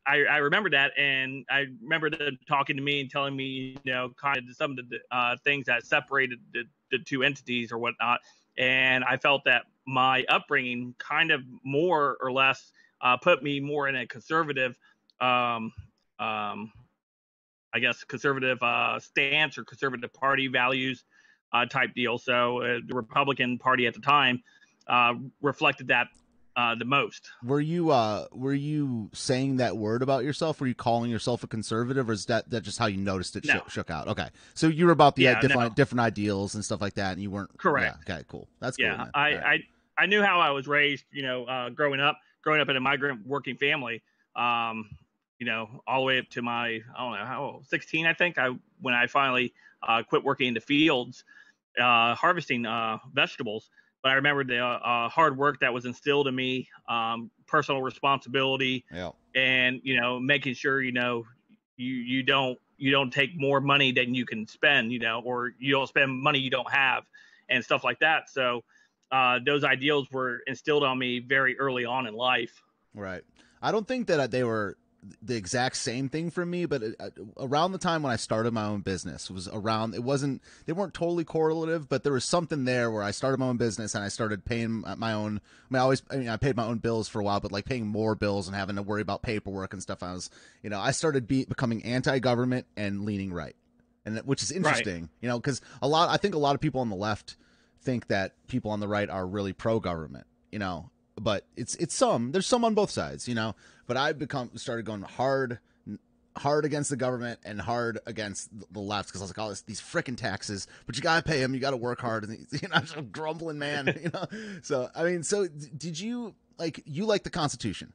I, I remember that, and I remember them talking to me and telling me, you know, kind of some of the uh, things that separated the, the two entities or whatnot. And I felt that my upbringing kind of more or less uh, put me more in a conservative, um, um, I guess, conservative uh, stance or conservative party values uh, type deal. So uh, the Republican Party at the time uh, reflected that uh, the most. Were you uh were you saying that word about yourself? Were you calling yourself a conservative, or is that that just how you noticed it No. shook, shook out? Okay, so you were about the Yeah, uh, different no. different ideals and stuff like that, and you weren't Correct. Yeah, okay, cool. That's Yeah, cool. Man. I, Right. I I knew how I was raised. You know, uh, growing up, growing up in a migrant working family. Um, you know, all the way up to my I don't know how sixteen, I think. I when I finally uh, quit working in the fields, uh, harvesting uh, vegetables. But I remember the uh, hard work that was instilled in me, um, personal responsibility, Yeah. and you know, making sure you know you you don't you don't take more money than you can spend, you know, or you don't spend money you don't have, and stuff like that. So uh, those ideals were instilled on me very early on in life. Right. I don't think that they were the exact same thing for me, but uh, around the time when I started my own business was around, it wasn't, they weren't totally correlative, but there was something there where I started my own business and I started paying my own, I mean, I always, I mean, I paid my own bills for a while, but like paying more bills and having to worry about paperwork and stuff. I was, you know, I started be, becoming anti-government and leaning right. And which is interesting, right. You know, because a lot, I think a lot of people on the left think that people on the right are really pro-government, you know, but it's it's some there's some on both sides, you know. But I've become started going hard, hard against the government and hard against the left because I was like, oh, this, these freaking taxes, but you gotta pay them, you gotta work hard, and you know, I'm just a grumbling man, you know. So I mean, so did you like you like the Constitution?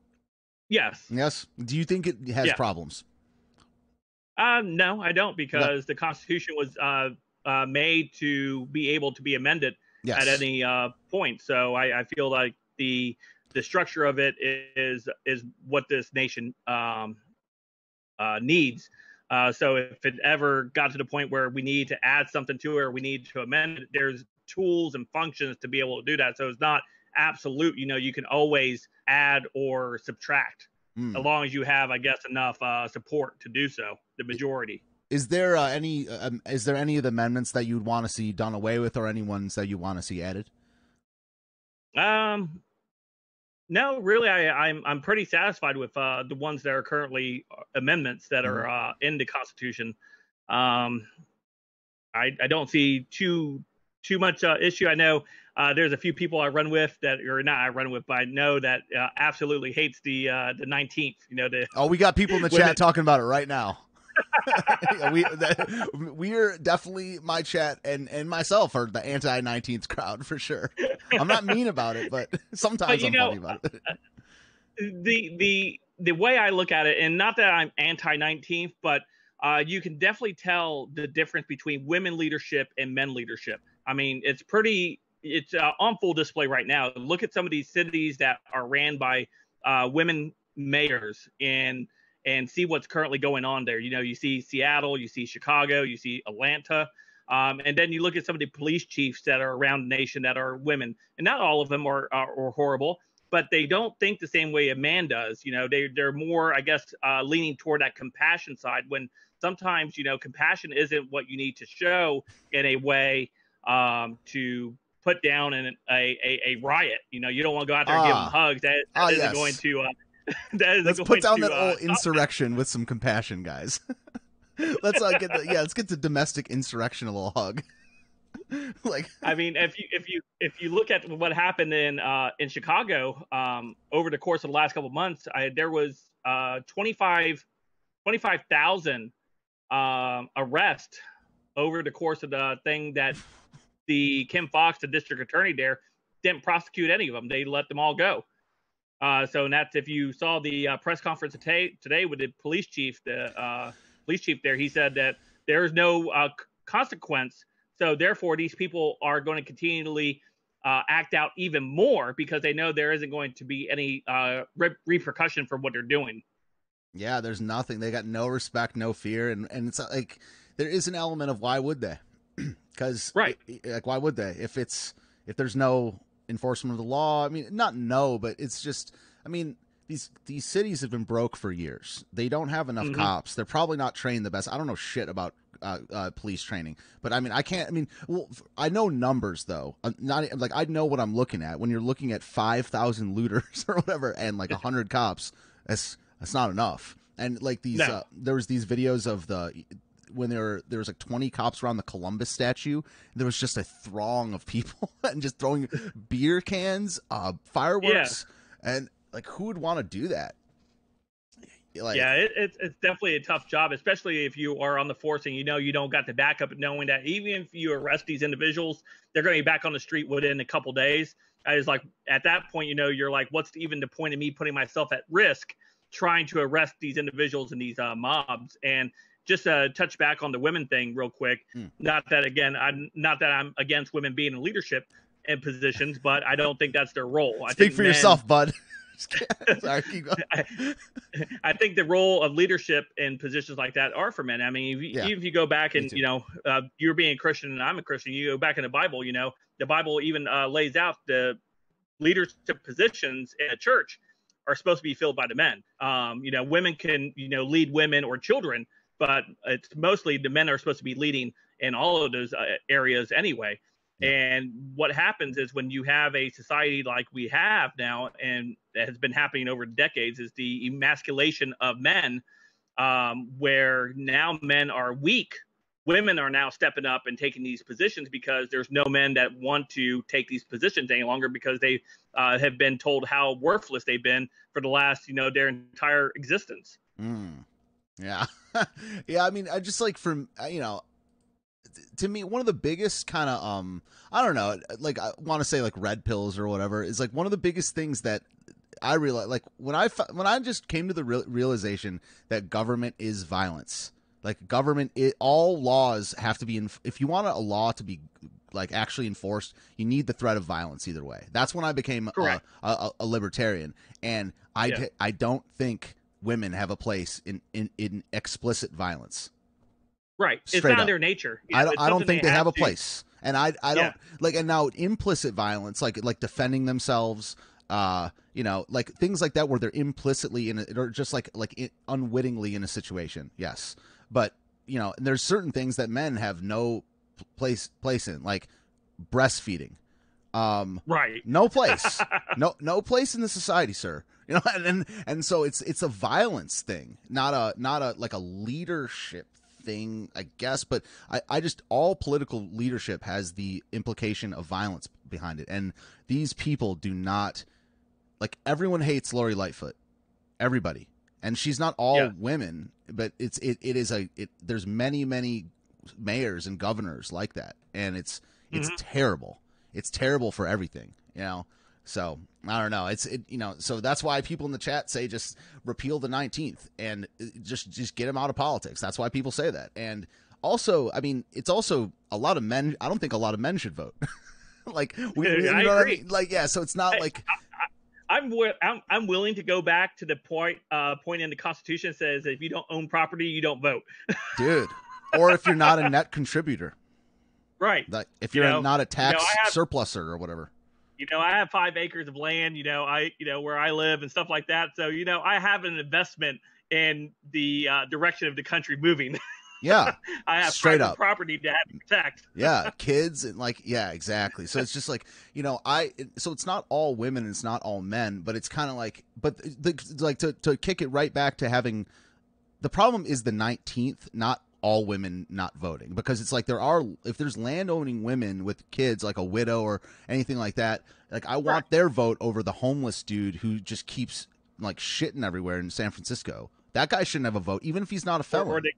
Yes. Yes. Do you think it has yeah. problems? Uh, no, I don't, because no. the Constitution was uh, uh, made to be able to be amended yes. at any uh, point. So I, I feel like the the structure of it is is what this nation um, uh, needs. Uh, so if it ever got to the point where we need to add something to it or we need to amend it, there's tools and functions to be able to do that. So it's not absolute. You know, you can always add or subtract mm. as long as you have, I guess, enough uh, support to do so, the majority. Is there uh, any uh, um, is there any of the amendments that you'd want to see done away with, or any ones that you want to see added? Um, no, really, I, I'm I'm pretty satisfied with uh, the ones that are currently amendments that are uh, in the Constitution. Um, I I don't see too too much uh, issue. I know uh, there's a few people I run with that, or not I run with, but I know that uh, absolutely hates the uh, the nineteenth. You know, the oh, we got people in the chat talking about it right now. we that, we're definitely my chat and and myself are the anti nineteenth crowd for sure. I'm not mean about it, but sometimes but, I'm know, funny about it. The the the way I look at it, and not that I'm anti nineteenth, but uh, you can definitely tell the difference between women leadership and men leadership. I mean, it's pretty. It's uh, on full display right now. Look at some of these cities that are ran by uh, women mayors and. and see what's currently going on there. You know, you see Seattle, you see Chicago, you see Atlanta, um, and then you look at some of the police chiefs that are around the nation that are women, and not all of them are, are, are horrible, but they don't think the same way a man does. You know, they, they're more, I guess, uh, leaning toward that compassion side, when sometimes, you know, compassion isn't what you need to show in a way um, to put down in a, a, a riot. You know, you don't want to go out there and ah. give them hugs. That, that ah, isn't yes. going to... Uh, That let's put down to, that uh, old insurrection with some compassion, guys. let's uh, get the, yeah, let's get the domestic insurrection a little hug. like, I mean, if you if you if you look at what happened in uh, in Chicago um, over the course of the last couple of months, I, there was uh, twenty-five thousand um, arrests over the course of the thing that the Kim Foxx, the district attorney there, didn't prosecute any of them. They let them all go. Uh, so and that's if you saw the uh, press conference today, today with the police chief, the uh, police chief there, he said that there is no uh, consequence. So therefore, these people are going to continually uh, act out even more because they know there isn't going to be any uh, re- repercussion for what they're doing. Yeah, there's nothing. They got no respect, no fear. And, and it's like there is an element of why would they? Because right. Like, why would they? If it's if there's no enforcement of the law, I mean, not no, but it's just, I mean, these these cities have been broke for years. They don't have enough Mm-hmm. cops. They're probably not trained the best. I don't know shit about uh, uh, police training, but I mean, I can't. I mean, well, I know numbers though. I'm not like I know what I'm looking at when you're looking at five thousand looters or whatever, and like a hundred cops. That's that's not enough. And like these, No. uh, there was these videos of the when there were there was like twenty cops around the Columbus statue. There was just a throng of people and just throwing beer cans, uh, fireworks, and like who would want to do that? Like, yeah, it, it's it's definitely a tough job, especially if you are on the force and you know you don't got the backup, knowing that even if you arrest these individuals, they're going to be back on the street within a couple days. I was like, at that point, you know, you're like, what's even the point of me putting myself at risk trying to arrest these individuals and these uh, mobs? And just uh, touch back on the women thing real quick. Hmm. Not that again, I'm not that I'm against women being in leadership and positions, but I don't think that's their role. I speak think for men, yourself, bud. Sorry, keep going. I, I think the role of leadership in positions like that are for men. I mean, if you, Yeah. even if you go back Me and, too. you know, uh, you're being a Christian and I'm a Christian, you go back in the Bible, you know, the Bible even uh, lays out the leadership positions in a church are supposed to be filled by the men. Um, you know, women can, you know, lead women or children, but it's mostly the men are supposed to be leading in all of those uh, areas anyway. Yeah. And what happens is when you have a society like we have now, and that has been happening over decades, is the emasculation of men, um, where now men are weak. Women are now stepping up and taking these positions because there's no men that want to take these positions any longer because they uh, have been told how worthless they've been for the last, you know, their entire existence. Mm. Yeah. Yeah. I mean, I just like from, uh, you know, to me, one of the biggest kind of, um, I don't know, like I want to say like red pills or whatever is like one of the biggest things that I realized, like when I, when I just came to the real, realization that government is violence. Like government, it, all laws have to be, in, if you want a law to be like actually enforced, you need the threat of violence either way. That's when I became a, a, a libertarian. And I, Yeah. I don't think women have a place in, in, in explicit violence. Right. It's Straight not up. in their nature. You I know, don't. it's I don't something think they have a to- place, and I. I don't Yeah. like. And now implicit violence, like like defending themselves, uh, you know, like things like that, where they're implicitly in it, or just like like in, unwittingly in a situation. Yes, but you know, there's certain things that men have no place place in, like breastfeeding. Um, Right. no place, no no place in the society, sir. You know, and, and and so it's it's a violence thing, not a not a like a leadership thing, I guess. But I, I just all political leadership has the implication of violence behind it, and these people do not like. Everyone hates Lori Lightfoot, everybody, and she's not all Yeah. women, but it's it, it is a it. There's many many mayors and governors like that, and it's it's Mhm. terrible. It's terrible for everything, you know. So I don't know. It's it, you know. So that's why people in the chat say just repeal the nineteenth and uh, just just get him out of politics. That's why people say that. And also, I mean, it's also a lot of men. I don't think a lot of men should vote. like we, we- you I know what I agree. mean? Like yeah. So it's not Hey, like I'm, wi- I'm I'm willing to go back to the point uh, point in the Constitution that says if you don't own property, you don't vote. dude. Or if you're not a net contributor, Right. like if You you're know- not a you know, tax I have- surpluser or whatever. You know, I have five acres of land. You know, I you know where I live and stuff like that. So you know, I have an investment in the uh, direction of the country moving. Yeah. I have Straight private up. property to have to protect. Yeah, kids and like yeah, exactly. So it's just like you know, I it- so it's not all women, and it's not all men, but it's kind of like, but the, like to to kick it right back to having the problem is the nineteenth, not all women not voting, because it's like there are if there's land owning women with kids, like a widow or anything like that, like I want Right. their vote over the homeless dude who just keeps like shitting everywhere in San Francisco. That guy shouldn't have a vote, even if he's not a Or, felon. or the,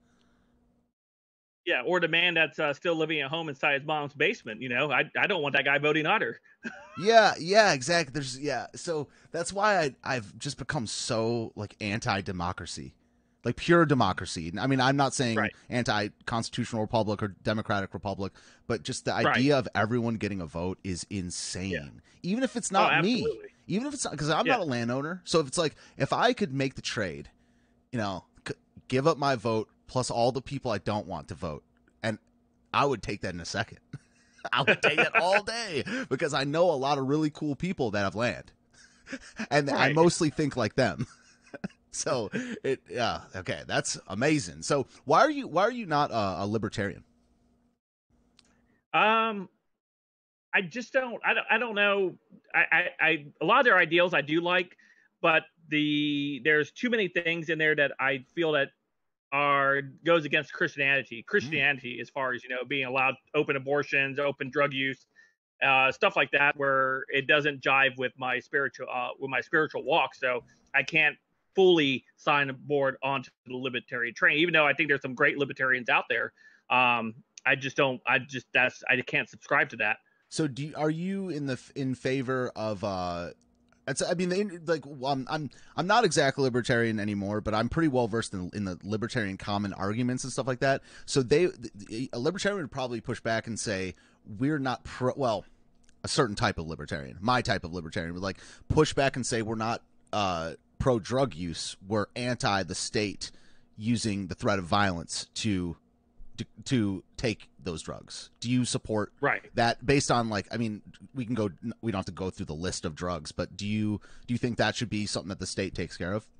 yeah, or the man that's uh, still living at home inside his mom's basement. You know, I I don't want that guy voting either. Yeah, yeah, exactly. There's yeah. So that's why I I've just become so like anti-democracy. Like pure democracy. I mean, I'm not saying Right. anti-constitutional republic or democratic republic, but just the Right. idea of everyone getting a vote is insane. Yeah. Even if it's Oh, not me. absolutely. Even if it's not, because I'm Yeah. not a landowner. So if it's like, if I could make the trade, you know, c- give up my vote plus all the people I don't want to vote, and I would take that in a second. I would take it all day because I know a lot of really cool people that have land. and I Right. mostly think like them. So it, yeah, okay, that's amazing. So why are you why are you not a, a libertarian? Um, I just don't. I don't. I don't know. I, I, I. A lot of their ideals I do like, but the there's too many things in there that I feel that are goes against Christianity. Mm, Christianity, as far as you know, being allowed open abortions, open drug use, uh, stuff like that, where it doesn't jive with my spiritual uh, with my spiritual walk. So I can't fully sign aboard onto the libertarian train, even though I think there's some great libertarians out there. Um, I just don't. I just that's I can't subscribe to that. so do you, are you in the in favor of uh it's, I mean, the, like um, I'm I'm not exactly libertarian anymore, but I'm pretty well versed in, in the libertarian common arguments and stuff like that. So they, a libertarian would probably push back and say we're not pro. Well, a certain type of libertarian, my type of libertarian, would like push back and say we're not uh, pro drug use. We're anti the state using the threat of violence to to, to take those drugs. Do you support Right. that based on like I mean we can go we don't have to go through the list of drugs, but do you do you think that should be something that the state takes care of?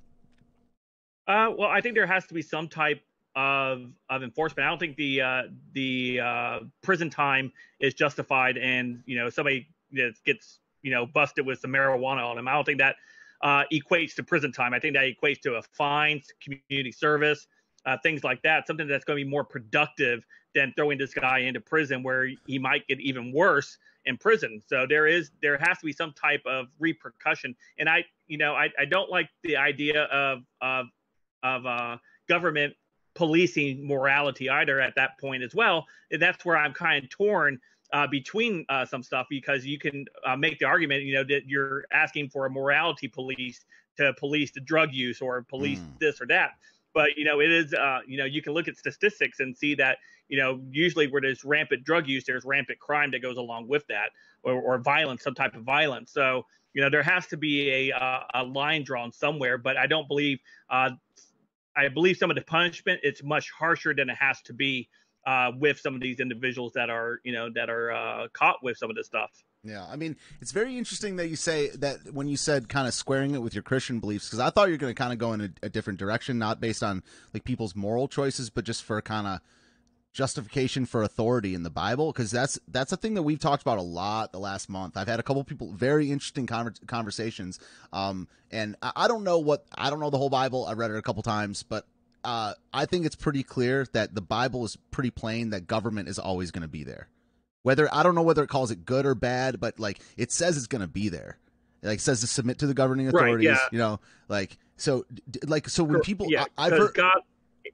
Uh, well, I think there has to be some type of of enforcement. I don't think the uh, the uh, prison time is justified, and you know somebody that gets you know busted with some marijuana on them. I don't think that uh, equates to prison time. I think that equates to a fine, community service, uh, things like that. Something that's going to be more productive than throwing this guy into prison, where he might get even worse in prison. So there is there has to be some type of repercussion. And I you know I, I don't like the idea of of of uh, government policing morality either at that point as well. And that's where I'm kind of torn uh, between uh, some stuff, because you can uh, make the argument, you know, that you're asking for a morality police to police the drug use or police Mm. this or that. But, you know, it is, uh, you know, you can look at statistics and see that, you know, usually where there's rampant drug use, there's rampant crime that goes along with that, or, or violence, some type of violence. So, you know, there has to be a, uh, a line drawn somewhere, but I don't believe uh, I believe some of the punishment it's much harsher than it has to be uh, with some of these individuals that are you know that are uh, caught with some of this stuff. Yeah, I mean, it's very interesting that you say that when you said kind of squaring it with your Christian beliefs, because I thought you were going to kind of go in a, a different direction, not based on like people's moral choices, but just for kind of justification for authority in the Bible, because that's that's a thing that we've talked about a lot the last month. I've had a couple people very interesting conver- conversations, um, and I, I don't know what I don't know the whole Bible. I read it a couple times, but uh, I think it's pretty clear that the Bible is pretty plain that government is always going to be there. Whether I don't know whether it calls it good or bad, but like it says it's going to be there. Like it says to submit to the governing Right? authorities. Yeah. You know, like so, d- like so when people, Yeah. I, I've Because heard. God.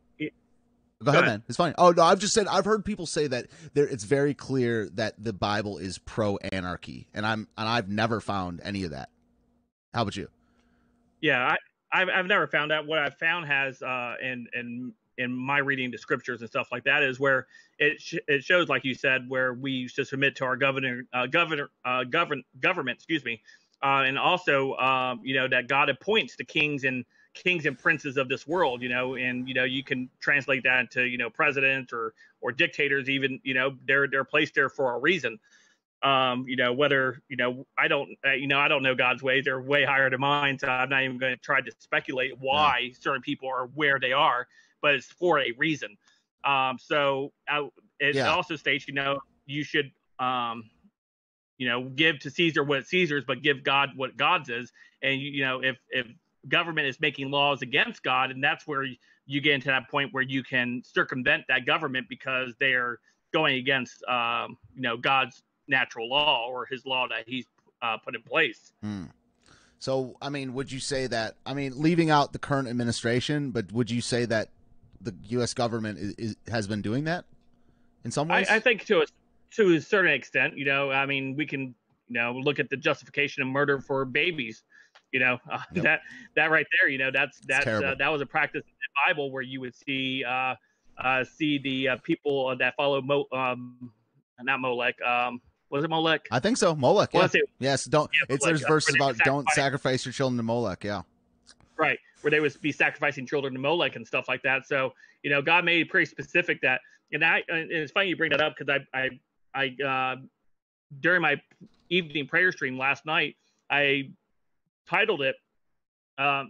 Go ahead, man. It's fine. Oh no, I've just said I've heard people say that there. It's very clear that the Bible is pro anarchy, and I'm and I've never found any of that. How about you? Yeah. I, I've I've never found that. What I've found has uh, in in in my reading the scriptures and stuff like that is where it sh- it shows, like you said, where we used to submit to our governor uh, governor uh, govern government. Excuse me. Uh, and also, um, you know, that God appoints the kings and kings and princes of this world, you know, and you know, you can translate that into, you know, presidents or or dictators, even, you know, they're they're placed there for a reason. Um, you know, whether, you know, I don't, uh, you know, I don't know God's ways; they're way higher than mine. So I'm not even going to try to speculate Yeah. why certain people are where they are, but it's for a reason. Um, so I, it Yeah. also states, you know, you should. Um, you know, give to Caesar what Caesar's, but give God what God's is. And you know, if if government is making laws against God, and that's where you get into that point where you can circumvent that government because they're going against, um, you know, God's natural law or His law that He's uh, put in place. Hmm. So, I mean, would you say that? I mean, leaving out the current administration, but would you say that the U S government is, is, has been doing that in some I, ways? I think to a to a certain extent, you know, I mean, we can, you know, look at the justification of murder for babies. You know, uh, Yep. that that right there, you know, that's that's terrible. uh, that was a practice in the Bible where you would see uh, uh, see the uh, people that follow Mo, um, not Molech, um, was it Molech? I think so. Molech. Well, Yeah. let's say, Yes. Don't. yeah, It's Molech, there's uh, verses where they would about don't sacrifice, sacrifice your children to Molech. Yeah. right, where they would be sacrificing children to Molech and stuff like that. So, you know, God made it pretty specific that, and I, and it's funny you bring that up because I, I, I, uh, during my evening prayer stream last night, I titled it, um,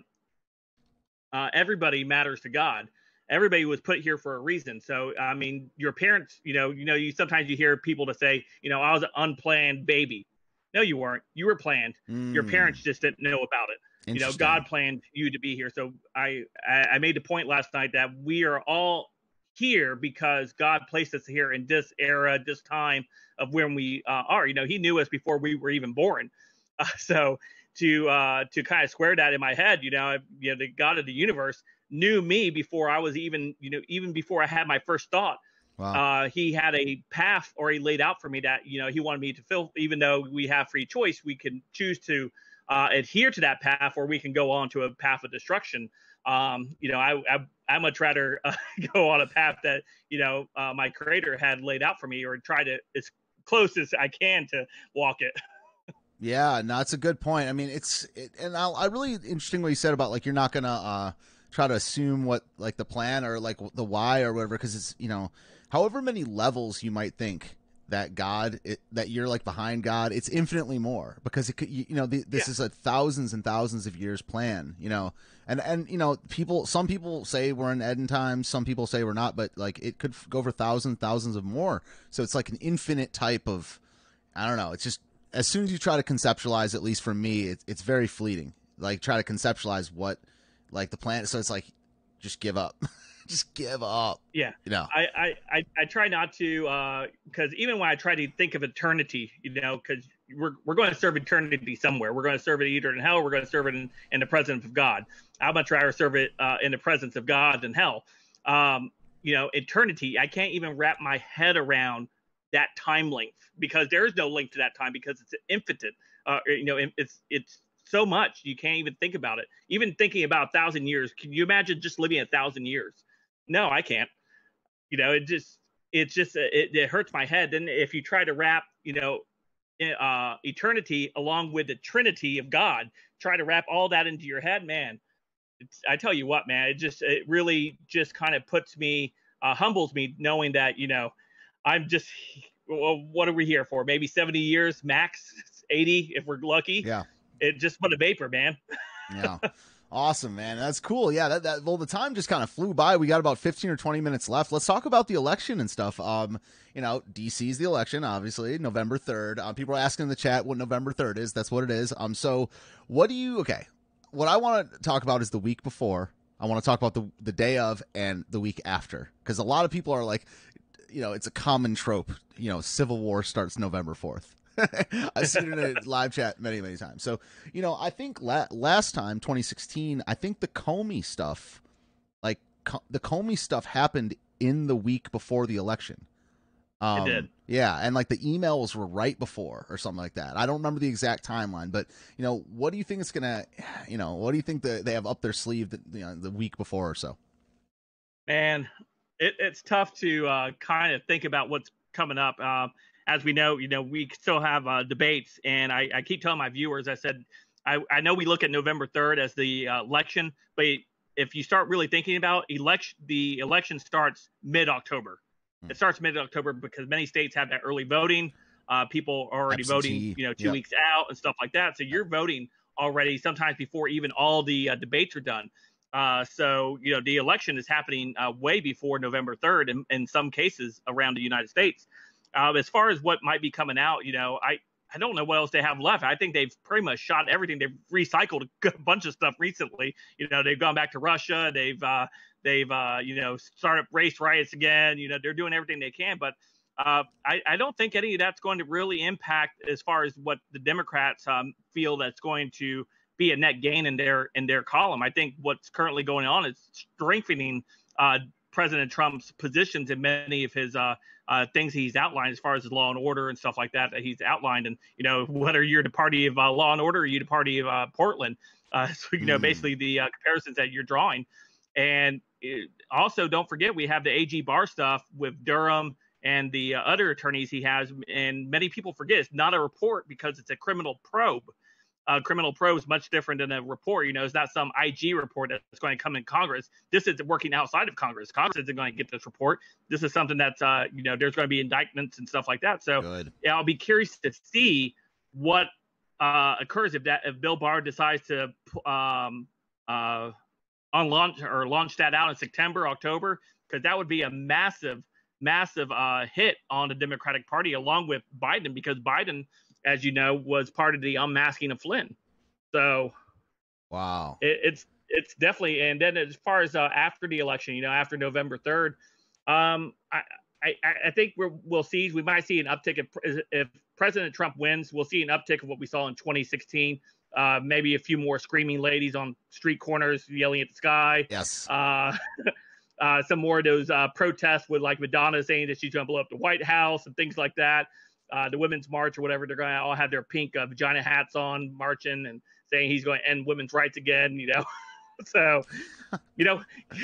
uh, "Everybody Matters to God." Everybody was put here for a reason. So, I mean, your parents, you know, you know, you sometimes you hear people to say, you know, I was an unplanned baby. No, you weren't. You were planned. Your parents Mm, just didn't know about it. You know, interesting. God planned you to be here. So I, I, I made the point last night that we are all here because God placed us here in this era, this time of when we uh, are. You know, He knew us before we were even born. Uh, so to uh, to kind of square that in my head, you know, you know, the God of the universe knew me before I was even, you know, even before I had my first thought. Wow. Uh, he had a path already laid out for me that, you know, he wanted me to fill. Even though we have free choice, we can choose to uh, adhere to that path, or we can go on to a path of destruction. Um, you know, I, I I much rather uh, go on a path that, you know, uh, my creator had laid out for me, or try to as close as I can to walk it. Yeah, no, it's a good point. I mean, it's it, and I, I really interesting what you said about like you're not gonna uh, try to assume what like the plan or like the why or whatever, because it's, you know, however many levels you might think that God it, that you're like behind God, it's infinitely more because it could, you, you know the, this Yeah. is a thousands and thousands of years plan, you know, and and you know people some people say we're in end times, some people say we're not, but like it could go for thousands thousands of more, so it's like an infinite type of, I don't know. It's just as soon as you try to conceptualize, at least for me, it, it's very fleeting. Like try to conceptualize what, like the planet. So it's like, just give up, just give up. Yeah, You know. I I I, I try not to, because uh, even when I try to think of eternity, you know, because we're we're going to serve eternity somewhere. We're going to serve it either in hell. Or we're going to serve it in, in the presence of God. I'd much rather serve it uh, in the presence of God than hell. Um, you know, eternity. I can't even wrap my head around that time length, because there is no length to that time, because it's infinite. Uh, you know, it's it's so much you can't even think about it. Even thinking about a thousand years, can you imagine just living a thousand years? No, I can't. You know, it just it's just it, it hurts my head. Then if you try to wrap, you know, uh, eternity along with the Trinity of God, try to wrap all that into your head, man. It's, I tell you what, man, it just it really just kind of puts me, uh, humbles me, knowing that, you know, I'm just, well, what are we here for? Maybe seventy years max, eighty if we're lucky. Yeah. It just put a vapor, man. Yeah. Awesome, man. That's cool. Yeah, that, that well, the time just kind of flew by. We got about fifteen or twenty minutes left. Let's talk about the election and stuff. Um, you know, D C's the election, obviously, November third. Um, people are asking in the chat what November third is. That's what it is. Um, so what do you okay? What I want to talk about is the week before. I want to talk about the the day of and the week after, because a lot of people are like, you know, it's a common trope. You know, Civil War starts November fourth. I've seen it in a live chat many, many times. So, you know, I think la- last time, twenty sixteen, I think the Comey stuff, like co- the Comey stuff happened in the week before the election. It Um, did. yeah, and like the emails were right before or something like that. I don't remember the exact timeline, but you know, what do you think it's gonna, you know, what do you think that they have up their sleeve that, you know, the week before or so? Man, it, it's tough to uh, kind of think about what's coming up. Uh, as we know, you know, we still have uh, debates, and I, I keep telling my viewers, I said, I, I know we look at November third as the uh, election, but if you start really thinking about election, the election starts mid-October. Hmm. It starts mid-October because many states have that early voting. Uh, people are already voting, Absentee. you know, two Yep. weeks out and stuff like that. So you're voting already sometimes before even all the uh, debates are done. Uh, so, you know, the election is happening uh, way before November third in, in some cases around the United States. Uh, as far as what might be coming out, you know, I, I don't know what else they have left. I think they've pretty much shot everything. They've recycled a bunch of stuff recently. You know, they've gone back to Russia. They've, uh, they've, uh, you know, started up race riots again. You know, they're doing everything they can. But uh, I, I don't think any of that's going to really impact as far as what the Democrats um, feel that's going to be a net gain in their in their column. I think what's currently going on is strengthening uh, President Trump's positions in many of his uh, uh, things he's outlined as far as his law and order and stuff like that that he's outlined. And, you know, whether you're the party of uh, law and order or you're the party of uh, Portland, uh, so, you know, Mm. basically the uh, comparisons that you're drawing. And it, also, don't forget, we have the A G Barr stuff with Durham and the uh, other attorneys he has. And many people forget it's not a report because it's a criminal probe. Uh, criminal probe is much different than a report. You know, it's not some I G report that's going to come in Congress. This is working outside of Congress. Congress isn't going to get this report. This is something that's, uh, you know, there's going to be indictments and stuff like that. So Good. yeah, I'll be curious to see what uh, occurs, if that if Bill Barr decides to um, uh, on launch or launch that out in September, October, because that would be a massive, massive uh, hit on the Democratic Party along with Biden, because Biden, as you know, was part of the unmasking of Flynn. So, wow, it, it's it's definitely. And then as far as uh, after the election, you know, after November third, um, I, I I think we're, we'll see we might see an uptick if if President Trump wins. We'll see an uptick of what we saw in twenty sixteen. Uh, maybe a few more screaming ladies on street corners yelling at the sky. yes, Uh, uh, some more of those uh, protests with like Madonna saying that she's going to blow up the White House and things like that. Uh, the Women's March or whatever, they're going to all have their pink uh, vagina hats on, marching and saying he's going to end women's rights again. You know, so you know.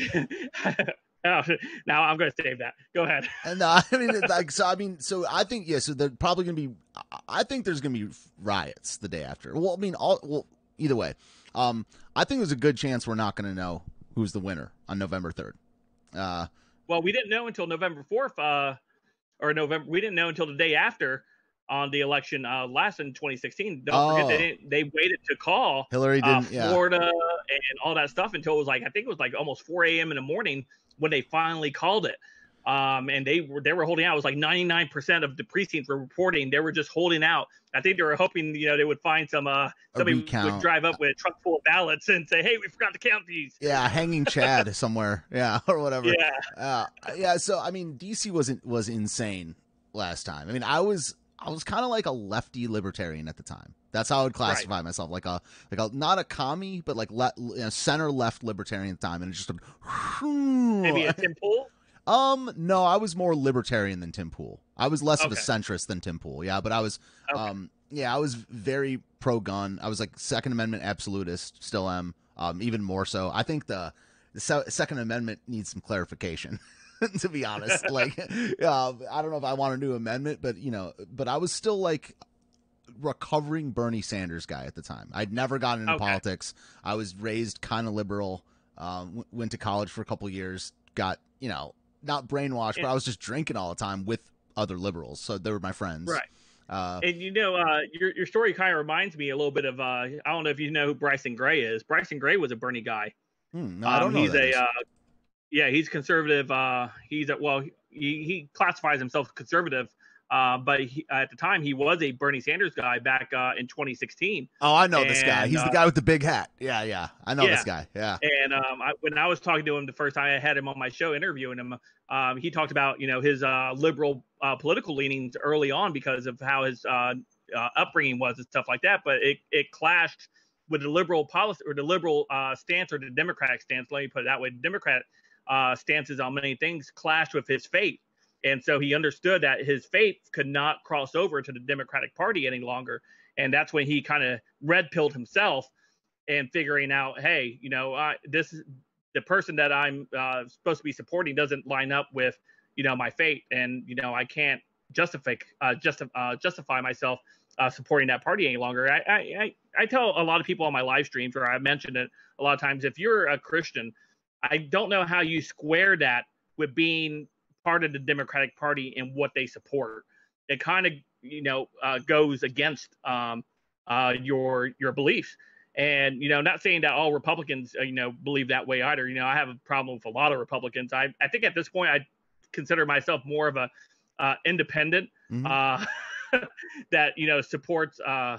Oh, now I'm going to save that. Go ahead. And uh, I mean, like, so I mean, so I think yeah. So they're probably going to be. I think there's going to be riots the day after. Well, I mean, all well, either way, um, I think there's a good chance we're not going to know who's the winner on November third. Uh, well, we didn't know until November fourth, uh, or November. We didn't know until the day after on the election uh, last in twenty sixteen. Don't oh, forget they didn't, they waited to call Hillary didn't, uh, Florida yeah. and all that stuff until it was like I think it was like almost four a.m. in the morning when they finally called it. Um, and they were they were holding out. It was like ninety-nine percent of the precincts were reporting. They were just holding out. I think they were hoping, you know, they would find some uh somebody would drive up with a truck full of ballots and say, "Hey, we forgot to count these." Yeah, hanging Chad somewhere, yeah, or whatever. Yeah, uh, yeah. So I mean, D C wasn't was insane last time. I mean, I was I was kind of like a lefty libertarian at the time. That's how I would classify right. myself, like a like a not a commie, but like le, you know, center left libertarian at the time, and it just maybe a Tim Pool. Um, no, I was more libertarian than Tim Pool. I was less okay. of a centrist than Tim Pool. Yeah, but I was, okay. um, yeah, I was very pro-gun. I was like Second Amendment absolutist, still am, um, even more so. I think the, the Se- Second Amendment needs some clarification, to be honest. Like, uh, I don't know if I want a new amendment, but you know, but I was still like recovering Bernie Sanders guy at the time. I'd never gotten into okay. politics. I was raised kind of liberal. Um, w- went to college for a couple years. Got you know. Not brainwashed, but I was just drinking all the time with other liberals, so they were my friends. Right. Uh, and you know, uh, your your story kind of reminds me a little bit of uh, I don't know if you know who Bryson Gray is. Bryson Gray was a Bernie guy. Hmm, no, I don't um, know. He's that a uh, yeah, he's conservative. Uh, he's a, well, he he classifies himself conservative. Uh, but he, at the time, he was a Bernie Sanders guy back uh, in twenty sixteen. Oh, I know and, this guy. He's uh, the guy with the big hat. Yeah, yeah. I know yeah. this guy. Yeah. And um, I, when I was talking to him the first time I had him on my show interviewing him, um, he talked about, you know, his uh, liberal uh, political leanings early on because of how his uh, uh, upbringing was and stuff like that. But it, it clashed with the liberal policy or the liberal uh, stance or the Democratic stance. Let me put it that way. The Democrat uh, stances on many things clashed with his faith. And so he understood that his faith could not cross over to the Democratic Party any longer. And that's when he kind of red pilled himself and figuring out, hey, you know, uh, this is the person that I'm uh, supposed to be supporting doesn't line up with, you know, my faith. And, you know, I can't justify uh, just, uh, justify myself uh, supporting that party any longer. I, I, I, I tell a lot of people on my live streams, or I mentioned it a lot of times, if you're a Christian, I don't know how you square that with being part of the Democratic Party and what they support. It kind of, you know, uh, goes against um, uh, your your beliefs. And, you know, not saying that all Republicans, uh, you know, believe that way either. You know, I have a problem with a lot of Republicans. I, I think at this point, I consider myself more of a uh, independent mm-hmm. uh, that, you know, supports uh,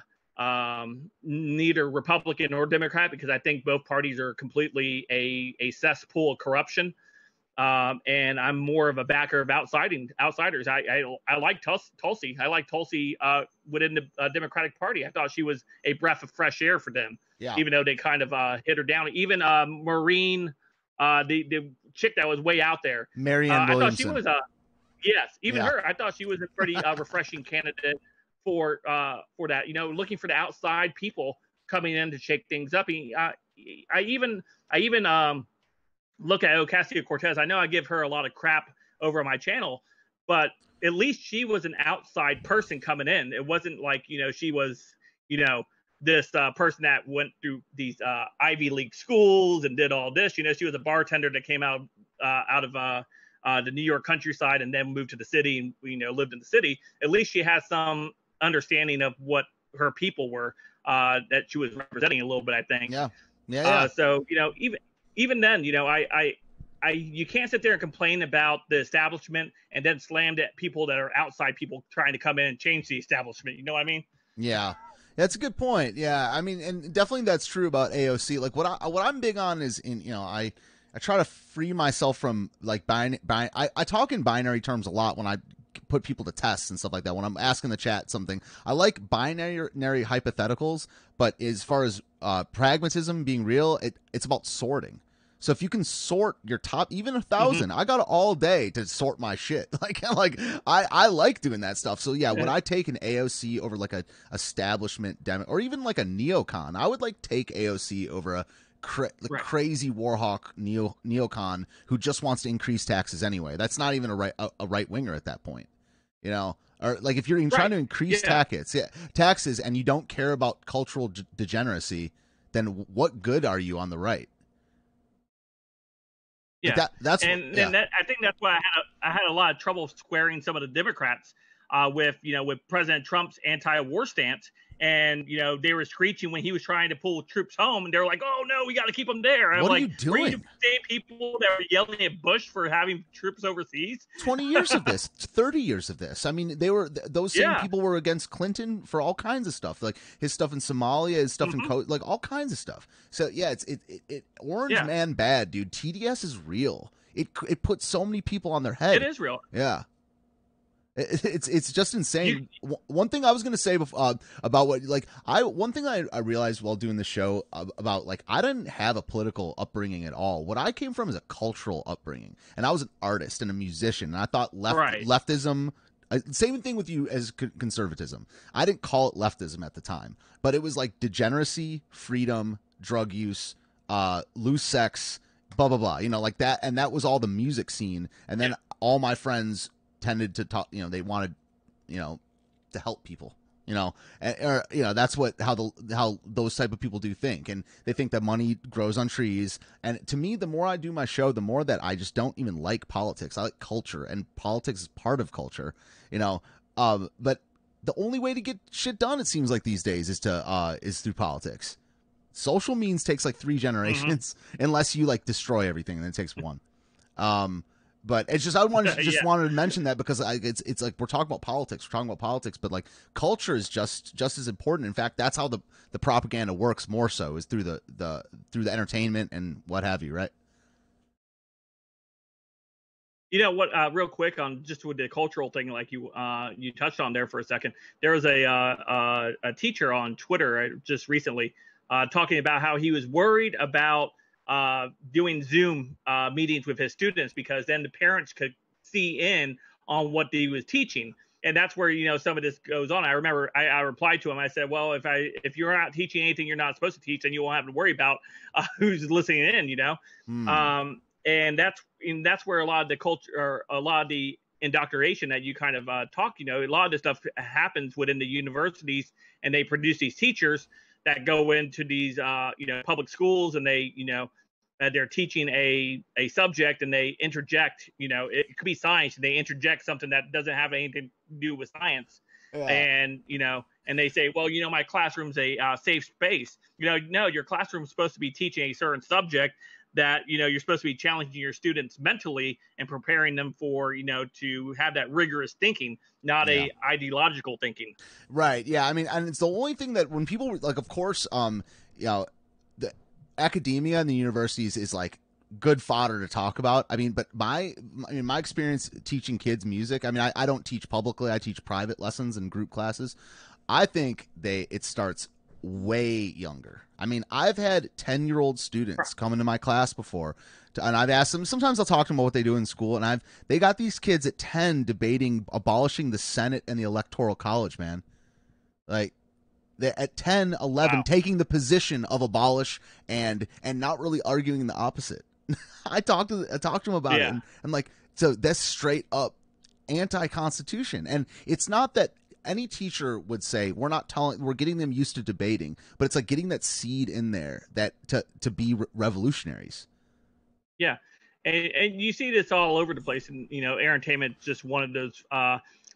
um, neither Republican or Democrat, because I think both parties are completely a, a cesspool of corruption. Um, and I'm more of a backer of outsiding outsiders. I I, I like Tulsi. I like Tulsi uh, within the uh, Democratic Party. I thought she was a breath of fresh air for them. Yeah. Even though they kind of uh, hit her down. Even uh, Maureen, uh, the the chick that was way out there, Marianne uh, Williamson. I thought she was a yes. Even yeah. her, I thought she was a pretty uh, refreshing candidate for uh, for that. You know, looking for the outside people coming in to shake things up. I, I even I even um. look at Ocasio-Cortez. I know I give her a lot of crap over on my channel, but at least she was an outside person coming in. It wasn't like, you know, she was, you know, this uh, person that went through these uh, Ivy League schools and did all this. You know, she was a bartender that came out uh, out of uh, uh, the New York countryside and then moved to the city and, you know, lived in the city. At least she has some understanding of what her people were uh, that she was representing a little bit, I think. Yeah, yeah, yeah. Uh, so you know, even even then, you know, I, I, I, you can't sit there and complain about the establishment and then slam at people that are outside people trying to come in and change the establishment. You know what I mean? Yeah. That's a good point. Yeah, I mean, and definitely that's true about A O C. Like what I what I'm big on is in you know I I try to free myself from like bin, bin I I talk in binary terms a lot when I put people to tests and stuff like that. When I'm asking the chat something, I like binary hypotheticals, but as far as uh, pragmatism being real, it it's about sorting. So if you can sort your top, even a thousand, mm-hmm. I got all day to sort my shit. Like, like I, I like doing that stuff. So yeah, would I take an A O C over like a establishment demo, or even like a neocon? I would like take A O C over a cra- the right. crazy warhawk neo neocon who just wants to increase taxes anyway. That's not even a right a, a right winger at that point, you know. Or like if you're right. trying to increase yeah. taxes, yeah, taxes, and you don't care about cultural d- degeneracy, then what good are you on the right? Yeah, that, that's and, what, yeah. and that, I think that's why I had a, I had a lot of trouble squaring some of the Democrats uh, with you know with President Trump's anti-war stance, and you know they were screeching when he was trying to pull troops home, and they were like, "Oh no, we got to keep them there." And what I'm are like, you doing? Were you the same people that were yelling at Bush for having troops overseas? Twenty years of this, thirty years of this. I mean, they were those same yeah. people were against Clinton for all kinds of stuff, like his stuff in Somalia, his stuff mm-hmm. in Co- like all kinds of stuff. So yeah, it's it it, it Orange yeah. Man bad, dude. T D S is real. It it puts so many people on their head. It is real. Yeah. It, it's it's just insane. You, one thing I was gonna say before, uh, about what like I one thing I, I realized while doing the show about like I didn't have a political upbringing at all. What I came from is a cultural upbringing, and I was an artist and a musician. And I thought left right. leftism. Uh, same thing with you as c- conservatism. I didn't call it leftism at the time, but it was like degeneracy, freedom, drug use, uh, loose sex. Blah blah blah, you know, like that, and that was all the music scene. And then yeah. all my friends tended to talk, you know, they wanted, you know, to help people, you know, and, or you know, that's what how the how those type of people do think, and they think that money grows on trees. And to me, the more I do my show, the more that I just don't even like politics. I like culture, and politics is part of culture, you know. Um, but the only way to get shit done, it seems like these days, is to uh, is through politics. Social means takes like three generations mm-hmm. unless you like destroy everything, and it takes one. Um, but it's just I wanted just yeah. wanted to mention that because I, it's it's like we're talking about politics, we're talking about politics, but like culture is just just as important. In fact, that's how the, the propaganda works more so is through the, the through the entertainment and what have you, right? You know what? Uh, real quick on just with the cultural thing, like you uh, you touched on there for a second. There was a uh, uh, a teacher on Twitter right, just recently. Uh, talking about how he was worried about uh, doing Zoom uh, meetings with his students because then the parents could see in on what he was teaching. And that's where, you know, some of this goes on. I remember I, I replied to him. I said, well, if I if you're not teaching anything you're not supposed to teach, then you won't have to worry about uh, who's listening in, you know. Hmm. Um, and that's and that's where a lot of the culture or a lot of the indoctrination that you kind of uh, talk, you know, a lot of this stuff happens within the universities, and they produce these teachers that go into these, uh, you know, public schools, and they, you know, uh, they're teaching a a subject, and they interject, you know, it, it could be science, and they interject something that doesn't have anything to do with science, yeah. and you know, and they say, well, you know, my classroom's a uh, safe space. You know, no, your classroom's supposed to be teaching a certain subject that, you know, you're supposed to be challenging your students mentally and preparing them for, you know, to have that rigorous thinking, not yeah. a ideological thinking. Right. Yeah. I mean, and it's the only thing that when people like, of course, um, you know, the academia and the universities is like good fodder to talk about. I mean, but my, I mean, my experience teaching kids music, I mean, I, I don't teach publicly. I teach private lessons and group classes. I think they, it starts way younger. I mean, I've had ten year old students come into my class before, to, and I've asked them, sometimes I'll talk to them about what they do in school, and I've, they got these kids at ten debating abolishing the Senate and the Electoral College, man. Like, they're at ten, eleven, wow. taking the position of abolish and, and not really arguing the opposite. I talked to, I talked to them about yeah. it, and I'm like, so that's straight up anti-constitution. And it's not that any teacher would say we're not telling, we're getting them used to debating, but it's like getting that seed in there that to to be re- revolutionaries. Yeah, and, and you see this all over the place, and you know, entertainment just one of those uh,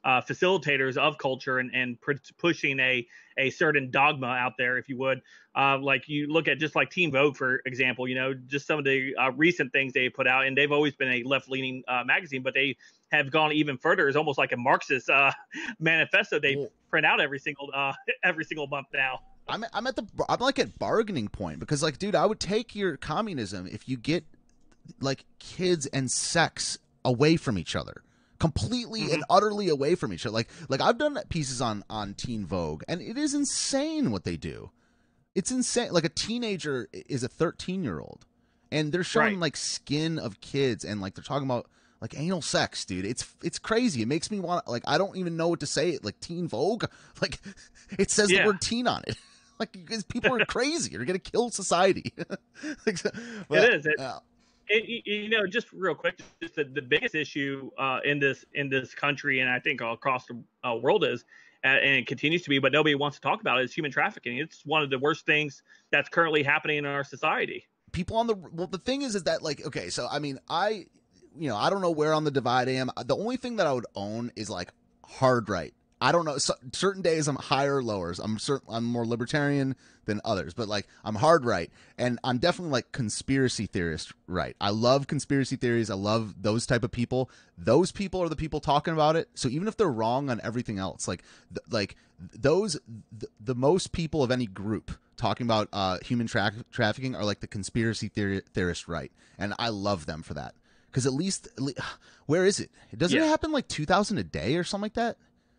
uh, facilitators of culture and, and pr- pushing a, a certain dogma out there, if you would. Uh, like you look at just like Teen Vogue, for example, you know, just some of the uh, recent things they put out, and they've always been a left-leaning uh, magazine, but they have gone even further. It's almost like a Marxist uh, manifesto they Well, print out every single uh, every single month now. I'm I'm at the I'm like at bargaining point because like, dude, I would take your communism if you get like kids and sex away from each other, completely mm-hmm. and utterly away from each other. Like like I've done pieces on on Teen Vogue, and it is insane what they do. It's insane. Like a teenager is a thirteen year old, and they're showing Right. like skin of kids, and like they're talking about like anal sex, dude. It's it's crazy. It makes me want like I don't even know what to say. Like Teen Vogue, like it says Yeah. the word teen on it. Like because people are crazy. You're gonna kill society. Like, but, It is. It, uh, it, you know, just real quick, just the, the biggest issue uh, in this in this country, and I think all across the uh, world is, uh, and it continues to be, but nobody wants to talk about it, is human trafficking. It's one of the worst things that's currently happening in our society. People on the well, the thing is, is that like okay, so I mean, I, you know, I don't know where on the divide I am. The only thing that I would own is like hard right. I don't know. So, certain days I'm higher, lowers. I'm certain I'm more libertarian than others, but like I'm hard right, and I'm definitely like conspiracy theorist right. I love conspiracy theories. I love those type of people. Those people are the people talking about it. So even if they're wrong on everything else, like th- like those th- the most people of any group talking about uh, human tra- trafficking are like the conspiracy theory- theorist right, and I love them for that because at least, at least where is it? Doesn't Yeah. it happen like two thousand a day or something like that?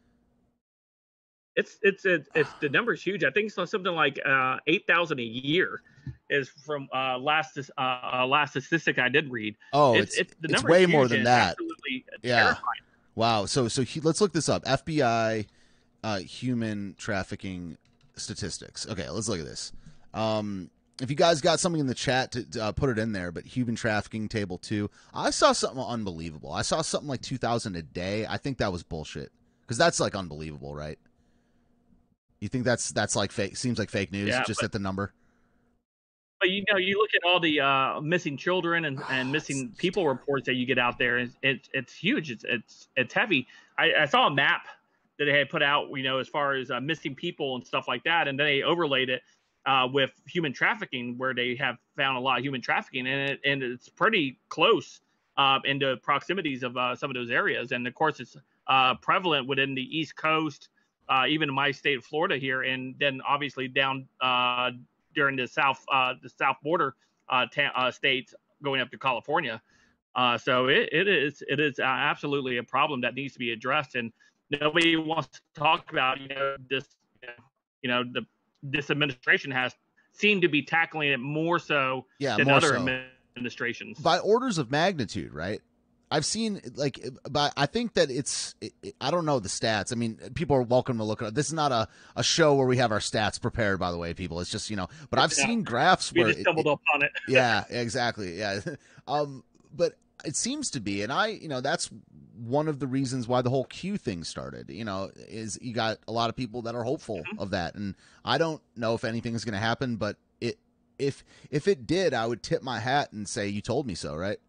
It's it's it's, it's the number's huge. I think it's something like uh, eight thousand a year is from uh, last uh, last statistic I did read. Oh, it's it's it's, the it's number's way huge more than and that. Absolutely Yeah. terrifying. Wow. So so he, let's look this up. F B I uh, human trafficking statistics. Okay, let's look at this. Um, if you guys got something in the chat, to, to uh, put it in there. But human trafficking table two. I saw something unbelievable. I saw something like two thousand a day. I think that was bullshit because that's like unbelievable, right? You think that's that's like fake? Seems like fake news. Yeah, just but- at the number. But you know, you look at all the uh, missing children and, and Oh, missing it's- people reports that you get out there. It's it's, it's huge. It's it's it's heavy. I, I saw a map that they had put out, you know, as far as uh, missing people and stuff like that, and then they overlaid it uh, with human trafficking, where they have found a lot of human trafficking, and it, and it's pretty close uh, in the proximities of uh, some of those areas. And of course, it's uh, prevalent within the East Coast, uh, even in my state of Florida here, and then obviously down. Uh, during the south uh, the south border uh, ta- uh, states going up to California. Uh, so it, it is it is uh, absolutely a problem that needs to be addressed, and nobody wants to talk about, you know, this, you know, the this administration has seemed to be tackling it more so Yeah, than more other so. administrations. By orders of magnitude, right? I've seen like, but I think that it's. It, it, I don't know the stats. I mean, people are welcome to look at it. This is not a, a show where we have our stats prepared. By the way, people, it's just, you know. But I've Yeah. seen graphs We where just it- stumbled it- upon it. yeah, exactly, yeah. Um, but it seems to be, and I, you know, that's one of the reasons why the whole Q thing started. You know, is you got a lot of people that are hopeful Mm-hmm. of that, and I don't know if anything is going to happen, but it if if it did, I would tip my hat and say, "You told me so," right?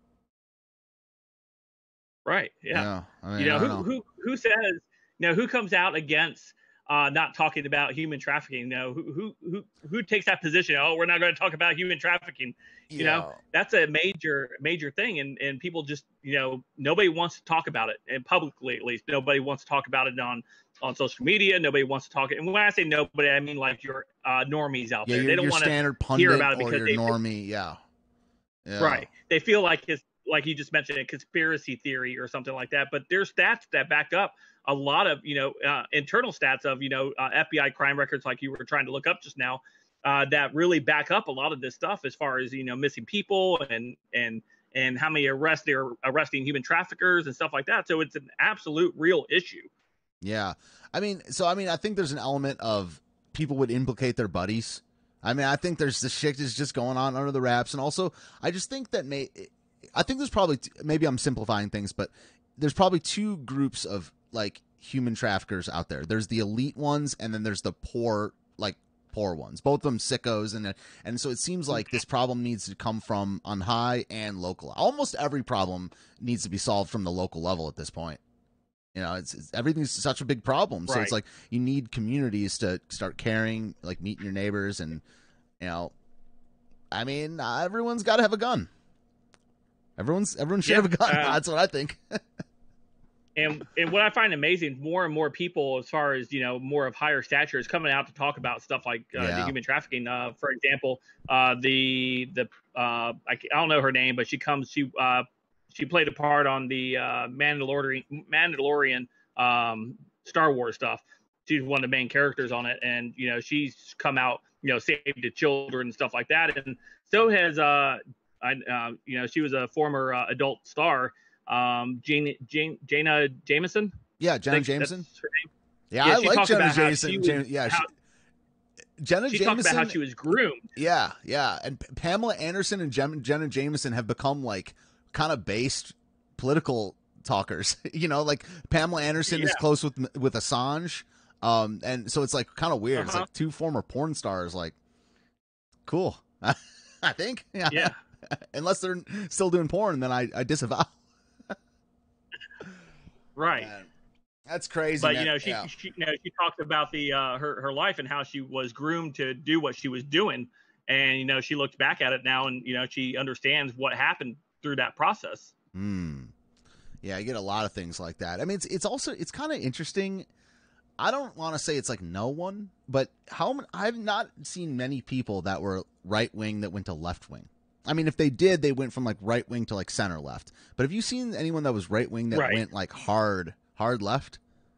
Right. Yeah. I mean, You know, I who, don't know. who who says, you know, who comes out against uh, not talking about human trafficking? You know, who who who who takes that position? Oh, we're not going to talk about human trafficking. You know, that's a major major thing, and and people just, you know, nobody wants to talk about it, and publicly at least nobody wants to talk about it on on social media. Nobody wants to talk. And when I say nobody, I mean like your uh, normies out yeah, there. your, They don't your want to standard pundit hear about it or because your they normie, yeah. yeah, Right. They feel like it's, like you just mentioned, a conspiracy theory or something like that. But there's stats that back up a lot of, you know, uh, internal stats of, you know, uh, F B I crime records, like you were trying to look up just now, uh, that really back up a lot of this stuff as far as, you know, missing people and and and how many arrests they're arresting human traffickers and stuff like that. So it's an absolute real issue. Yeah. I mean, so I mean, I think there's an element of people would implicate their buddies. I mean, I think there's the shit is just going on under the wraps, and also I just think that may, I think there's probably maybe I'm simplifying things, but there's probably two groups of like human traffickers out there. There's the elite ones, and then there's the poor, like poor ones. Both of them sickos, and and so it seems like this problem needs to come from on high and local. Almost every problem needs to be solved from the local level at this point. You know, it's, it's everything's such a big problem. So Right. it's like you need communities to start caring, like meeting your neighbors, and you know, I mean, uh, everyone's got to have a gun. Everyone's everyone should Yeah, have a gun. uh, That's what I think. and and what I find amazing, more and more people, as far as you know, more of higher stature, is coming out to talk about stuff like uh, Yeah. the human trafficking. Uh, for example, uh, the the uh, I, I don't know her name, but she comes she uh, she played a part on the uh, Mandalorian Mandalorian um, Star Wars stuff. She's one of the main characters on it, and you know she's come out, you know, saved the children and stuff like that. And so has uh, I uh, you know she was a former uh, adult star. Um, Jane, Jane, Jana Jameson. Yeah, Jenna Think Jameson. that's her name. Yeah, Yeah, I she like talked Jenna about how Jameson. she was- Jam- yeah, how- she, Jenna She Jameson. talked about how she was groomed. Yeah, yeah, and P- Pamela Anderson and Jem- Jenna Jameson have become like kind of based political talkers. You know, like Pamela Anderson is Yeah. close with with Assange, um, and so it's like kind of weird. It's Uh-huh. like two former porn stars. Like, cool. I think. Yeah. Yeah. Unless they're still doing porn, then I, I disavow. Right. Man, that's crazy. But man. you know, she, Yeah. she you know she talked about the uh, her her life and how she was groomed to do what she was doing, and you know she looked back at it now, and you know she understands what happened through that process. Hmm. Yeah, you get a lot of things like that. I mean, it's it's also it's kind of interesting. I don't want to say it's like no one, but how m- I've not seen many people that were right wing that went to left wing. I mean, if they did, they went from like right wing to like center left. But have you seen anyone that was right wing that Right. went like hard hard left?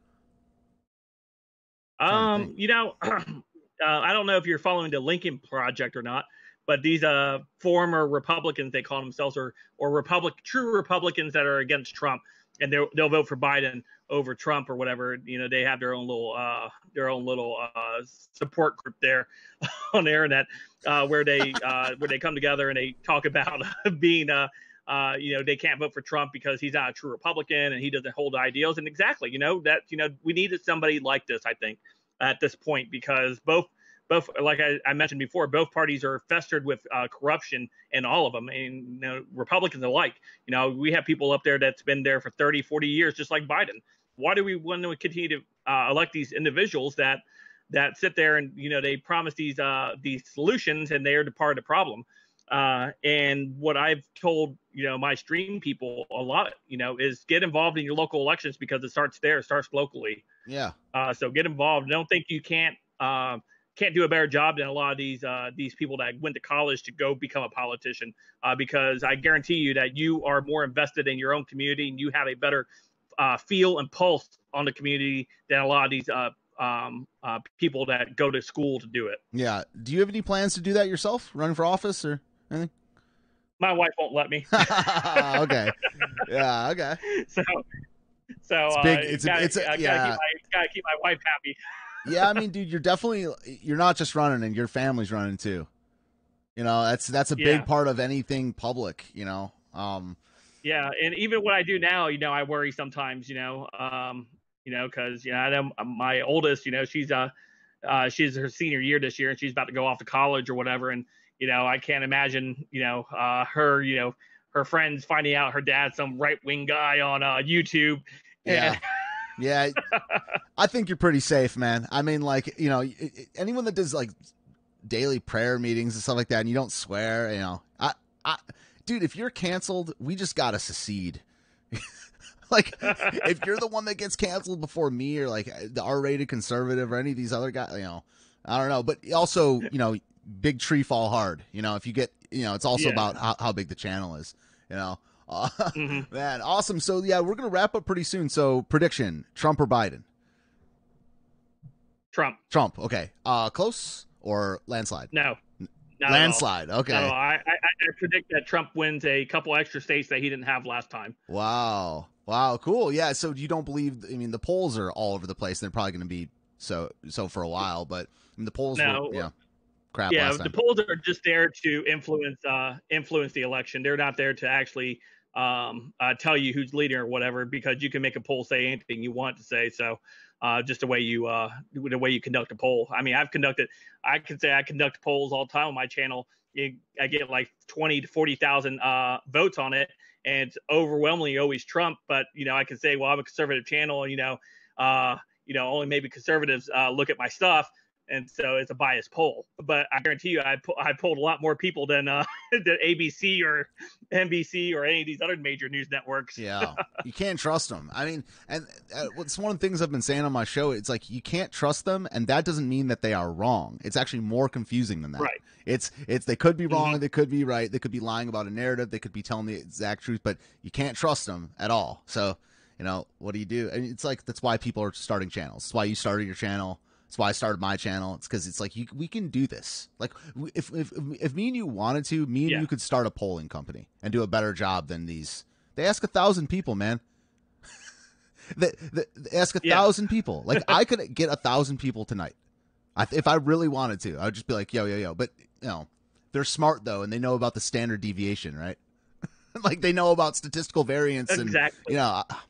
Trying to Um, think. you know, uh, I don't know if you're following the Lincoln Project or not, but these uh former Republicans, they call themselves, or or Republic true Republicans that are against Trump, and they'll they'll vote for Biden over Trump or whatever. You know, they have their own little uh their own little uh support group there on the internet, uh, where they uh where they come together and they talk about being uh uh, you know, they can't vote for Trump because he's not a true Republican and he doesn't hold ideals. And exactly, you know, that, you know, we needed somebody like this, I think, at this point, because both, both, like I, I mentioned before, both parties are festered with uh, corruption in all of them. And, you know, Republicans alike, you know, we have people up there that's been there for thirty, forty years, just like Biden. Why do we want to continue to uh, elect these individuals that, that sit there and, you know, they promise these, uh, these solutions and they're the part of the problem? Uh, and what I've told, you know, my stream people a lot, you know, is get involved in your local elections because it starts there, it starts locally. Yeah. Uh, so get involved. Don't think you can't, uh, can't do a better job than a lot of these, uh, these people that went to college to go become a politician. Uh, because I guarantee you that you are more invested in your own community and you have a better, uh, feel and pulse on the community than a lot of these, uh, um, uh, people that go to school to do it. Yeah. Do you have any plans to do that yourself? Running for office or anything? My wife won't let me. Okay. Yeah. Okay. so, so It's uh, big- it's a- gotta, it's a- I gotta, yeah. keep my, gotta keep my wife happy. Yeah. I mean, dude, you're definitely, you're not just running and your family's running too. You know, that's, that's a Yeah. big part of anything public, you know? Um, Yeah, and even what I do now, you know, I worry sometimes, you know, um, you know, because you know, I know my oldest, you know, she's uh, uh, she's her senior year this year, and she's about to go off to college or whatever, and you know, I can't imagine, you know, uh, her, you know, her friends finding out her dad's some right wing guy on uh, YouTube. Yeah. Yeah. I think you're pretty safe, man. I mean, like, you know, y- y- anyone that does like daily prayer meetings and stuff like that, and you don't swear, you know, I, I, dude, if you're canceled, we just gotta secede. Like, if you're the one that gets canceled before me or like the R-rated conservative or any of these other guys, you know, I don't know. But also, you know, big tree fall hard. You know, if you get, you know, it's also Yeah. about how, how big the channel is. You know, uh, Mhm. man, awesome. So yeah, we're gonna wrap up pretty soon. So prediction: Trump or Biden? Trump, Trump. Okay. Uh, close or landslide? no, not Landslide. At all. Okay. Not at all. I, I, I predict that Trump wins a couple extra states that he didn't have last time. Wow. Wow. Cool. Yeah. So you don't believe? I mean, the polls are all over the place. They're probably going to be so so for a while. But I mean, the polls No. were yeah crap Yeah, last the time. polls are just there to influence uh, influence the election. They're not there to actually um, uh, tell you who's leading or whatever, because you can make a poll say anything you want to say. So uh, just the way you uh, the way you conduct a poll. I mean, I've conducted. I can say I conduct polls all the time on my channel, you, I get like twenty to forty thousand uh, votes on it, and it's overwhelmingly always Trump. But you know, I can say, well, I'm a conservative channel. You know, uh, you know, only maybe conservatives uh, look at my stuff. And so it's a biased poll, but I guarantee you, I po- I polled a lot more people than uh, than A B C or N B C or any of these other major news networks. Yeah, you can't trust them. I mean, and uh, it's one of the things I've been saying on my show. It's like you can't trust them, and that doesn't mean that they are wrong. It's actually more confusing than that. Right. It's it's they could be wrong, Mm-hmm. they could be right, they could be lying about a narrative, they could be telling the exact truth, but you can't trust them at all. So you know, what do you do? I mean, it's like that's why people are starting channels. That's why you started your channel. That's why I started my channel. It's because it's like you, we can do this. Like if if if me and you wanted to, me and Yeah. you could start a polling company and do a better job than these. They ask a thousand people, man. they, they, they ask a Yeah. thousand people. Like I could get a thousand people tonight, I, if I really wanted to. I would just be like, yo, yo, yo. But you know, they're smart though, and they know about the standard deviation, right? Like they know about statistical variance, and Exactly. you know, I,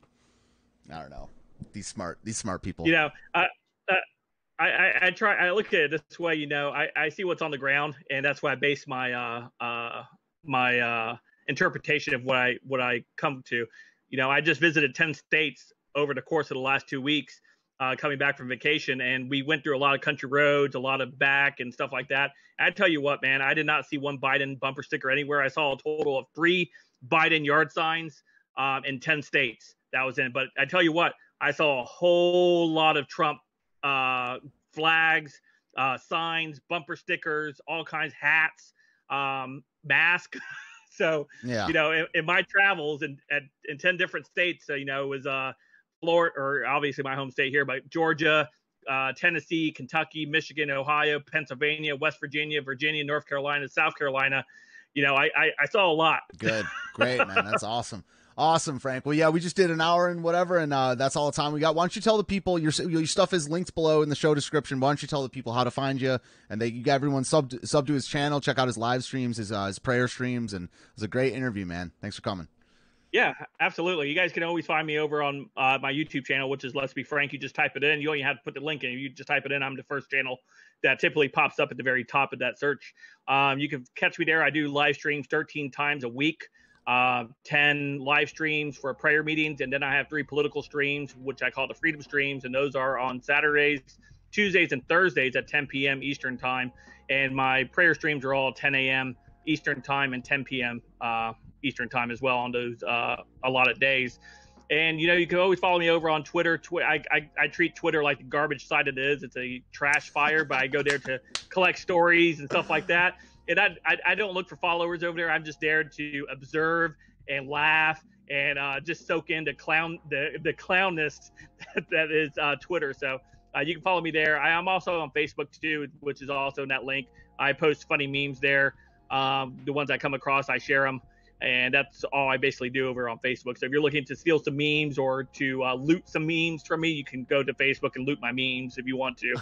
I don't know. These smart, these smart people. You know, I, uh, I, I, I try. I look at it this way. You know, I, I see what's on the ground, and that's why I base my uh, uh, my uh, interpretation of what I what I come to. You know, I just visited ten states over the course of the last two weeks, uh, coming back from vacation, and we went through a lot of country roads, a lot of back and stuff like that. And I tell you what, man, I did not see one Biden bumper sticker anywhere. I saw a total of three Biden yard signs um, in ten states. That was in. But I tell you what, I saw a whole lot of Trump uh, flags, uh, signs, bumper stickers, all kinds, hats, um, mask. So, Yeah. you know, in, in my travels in, at, in ten different states, so, you know, it was uh, Florida, or obviously my home state here, but Georgia, uh, Tennessee, Kentucky, Michigan, Ohio, Pennsylvania, West Virginia, Virginia, North Carolina, South Carolina. You know, I, I, I saw a lot. Good. Great, man. That's awesome. Awesome, Frank. Well, yeah, we just did an hour and whatever, and uh, that's all the time we got. Why don't you tell the people, your your stuff is linked below in the show description. Why don't you tell the people how to find you, and they you got everyone sub sub to his channel, check out his live streams, his uh, his prayer streams, and it was a great interview, man. Thanks for coming. Yeah, absolutely. You guys can always find me over on uh, my YouTube channel, which is Let's Be Frank. You just type it in. You only have to put the link in. You just type it in. I'm the first channel that typically pops up at the very top of that search. Um, you can catch me there. I do live streams thirteen times a week. Uh, ten live streams for prayer meetings, and then I have three political streams, which I call the Freedom Streams, and those are on Saturdays, Tuesdays, and Thursdays at ten p.m. Eastern Time. And my prayer streams are all ten a.m. Eastern Time and ten p.m. Uh, Eastern Time as well on those uh, allotted days. And, you know, you can always follow me over on Twitter. Twi- I, I, I treat Twitter like the garbage site it is. It's a trash fire, but I go there to collect stories and stuff like that. And I, I, I don't look for followers over there. I'm just there to observe and laugh and uh, just soak in the clown, the, the clownness that, that is uh, Twitter. So uh, you can follow me there. I am also on Facebook too, which is also in that link. I post funny memes there. Um, the ones I come across, I share them. And that's all I basically do over on Facebook. So if you're looking to steal some memes or to uh, loot some memes from me, you can go to Facebook and loot my memes if you want to.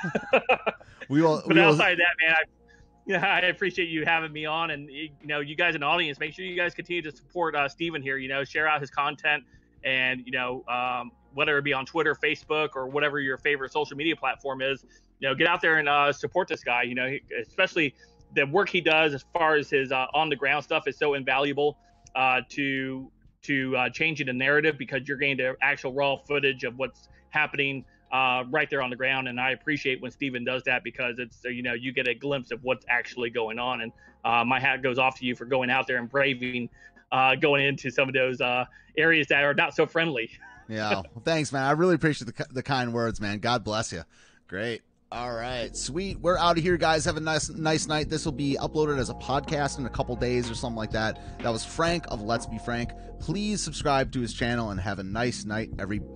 We will. But we will... outside of that, man, I, yeah, I appreciate you having me on. And, you know, you guys in the audience, make sure you guys continue to support uh, Steven here, you know, share out his content. And, you know, um, whether it be on Twitter, Facebook, or whatever your favorite social media platform is, you know, get out there and uh, support this guy, you know, he, especially – the work he does as far as his uh, on the ground stuff is so invaluable uh, to to uh, changing the narrative, because you're getting the actual raw footage of what's happening uh, right there on the ground. And I appreciate when Steven does that, because it's, you know, you get a glimpse of what's actually going on. And uh, my hat goes off to you for going out there and braving uh, going into some of those uh, areas that are not so friendly. Yeah. Well, thanks, man. I really appreciate the, the kind words, man. God bless you. Great. All right, sweet. We're out of here, guys. Have a nice, nice night. This will be uploaded as a podcast in a couple days or something like that. That was Frank of Let's Be Frank. Please subscribe to his channel and have a nice night, everybody.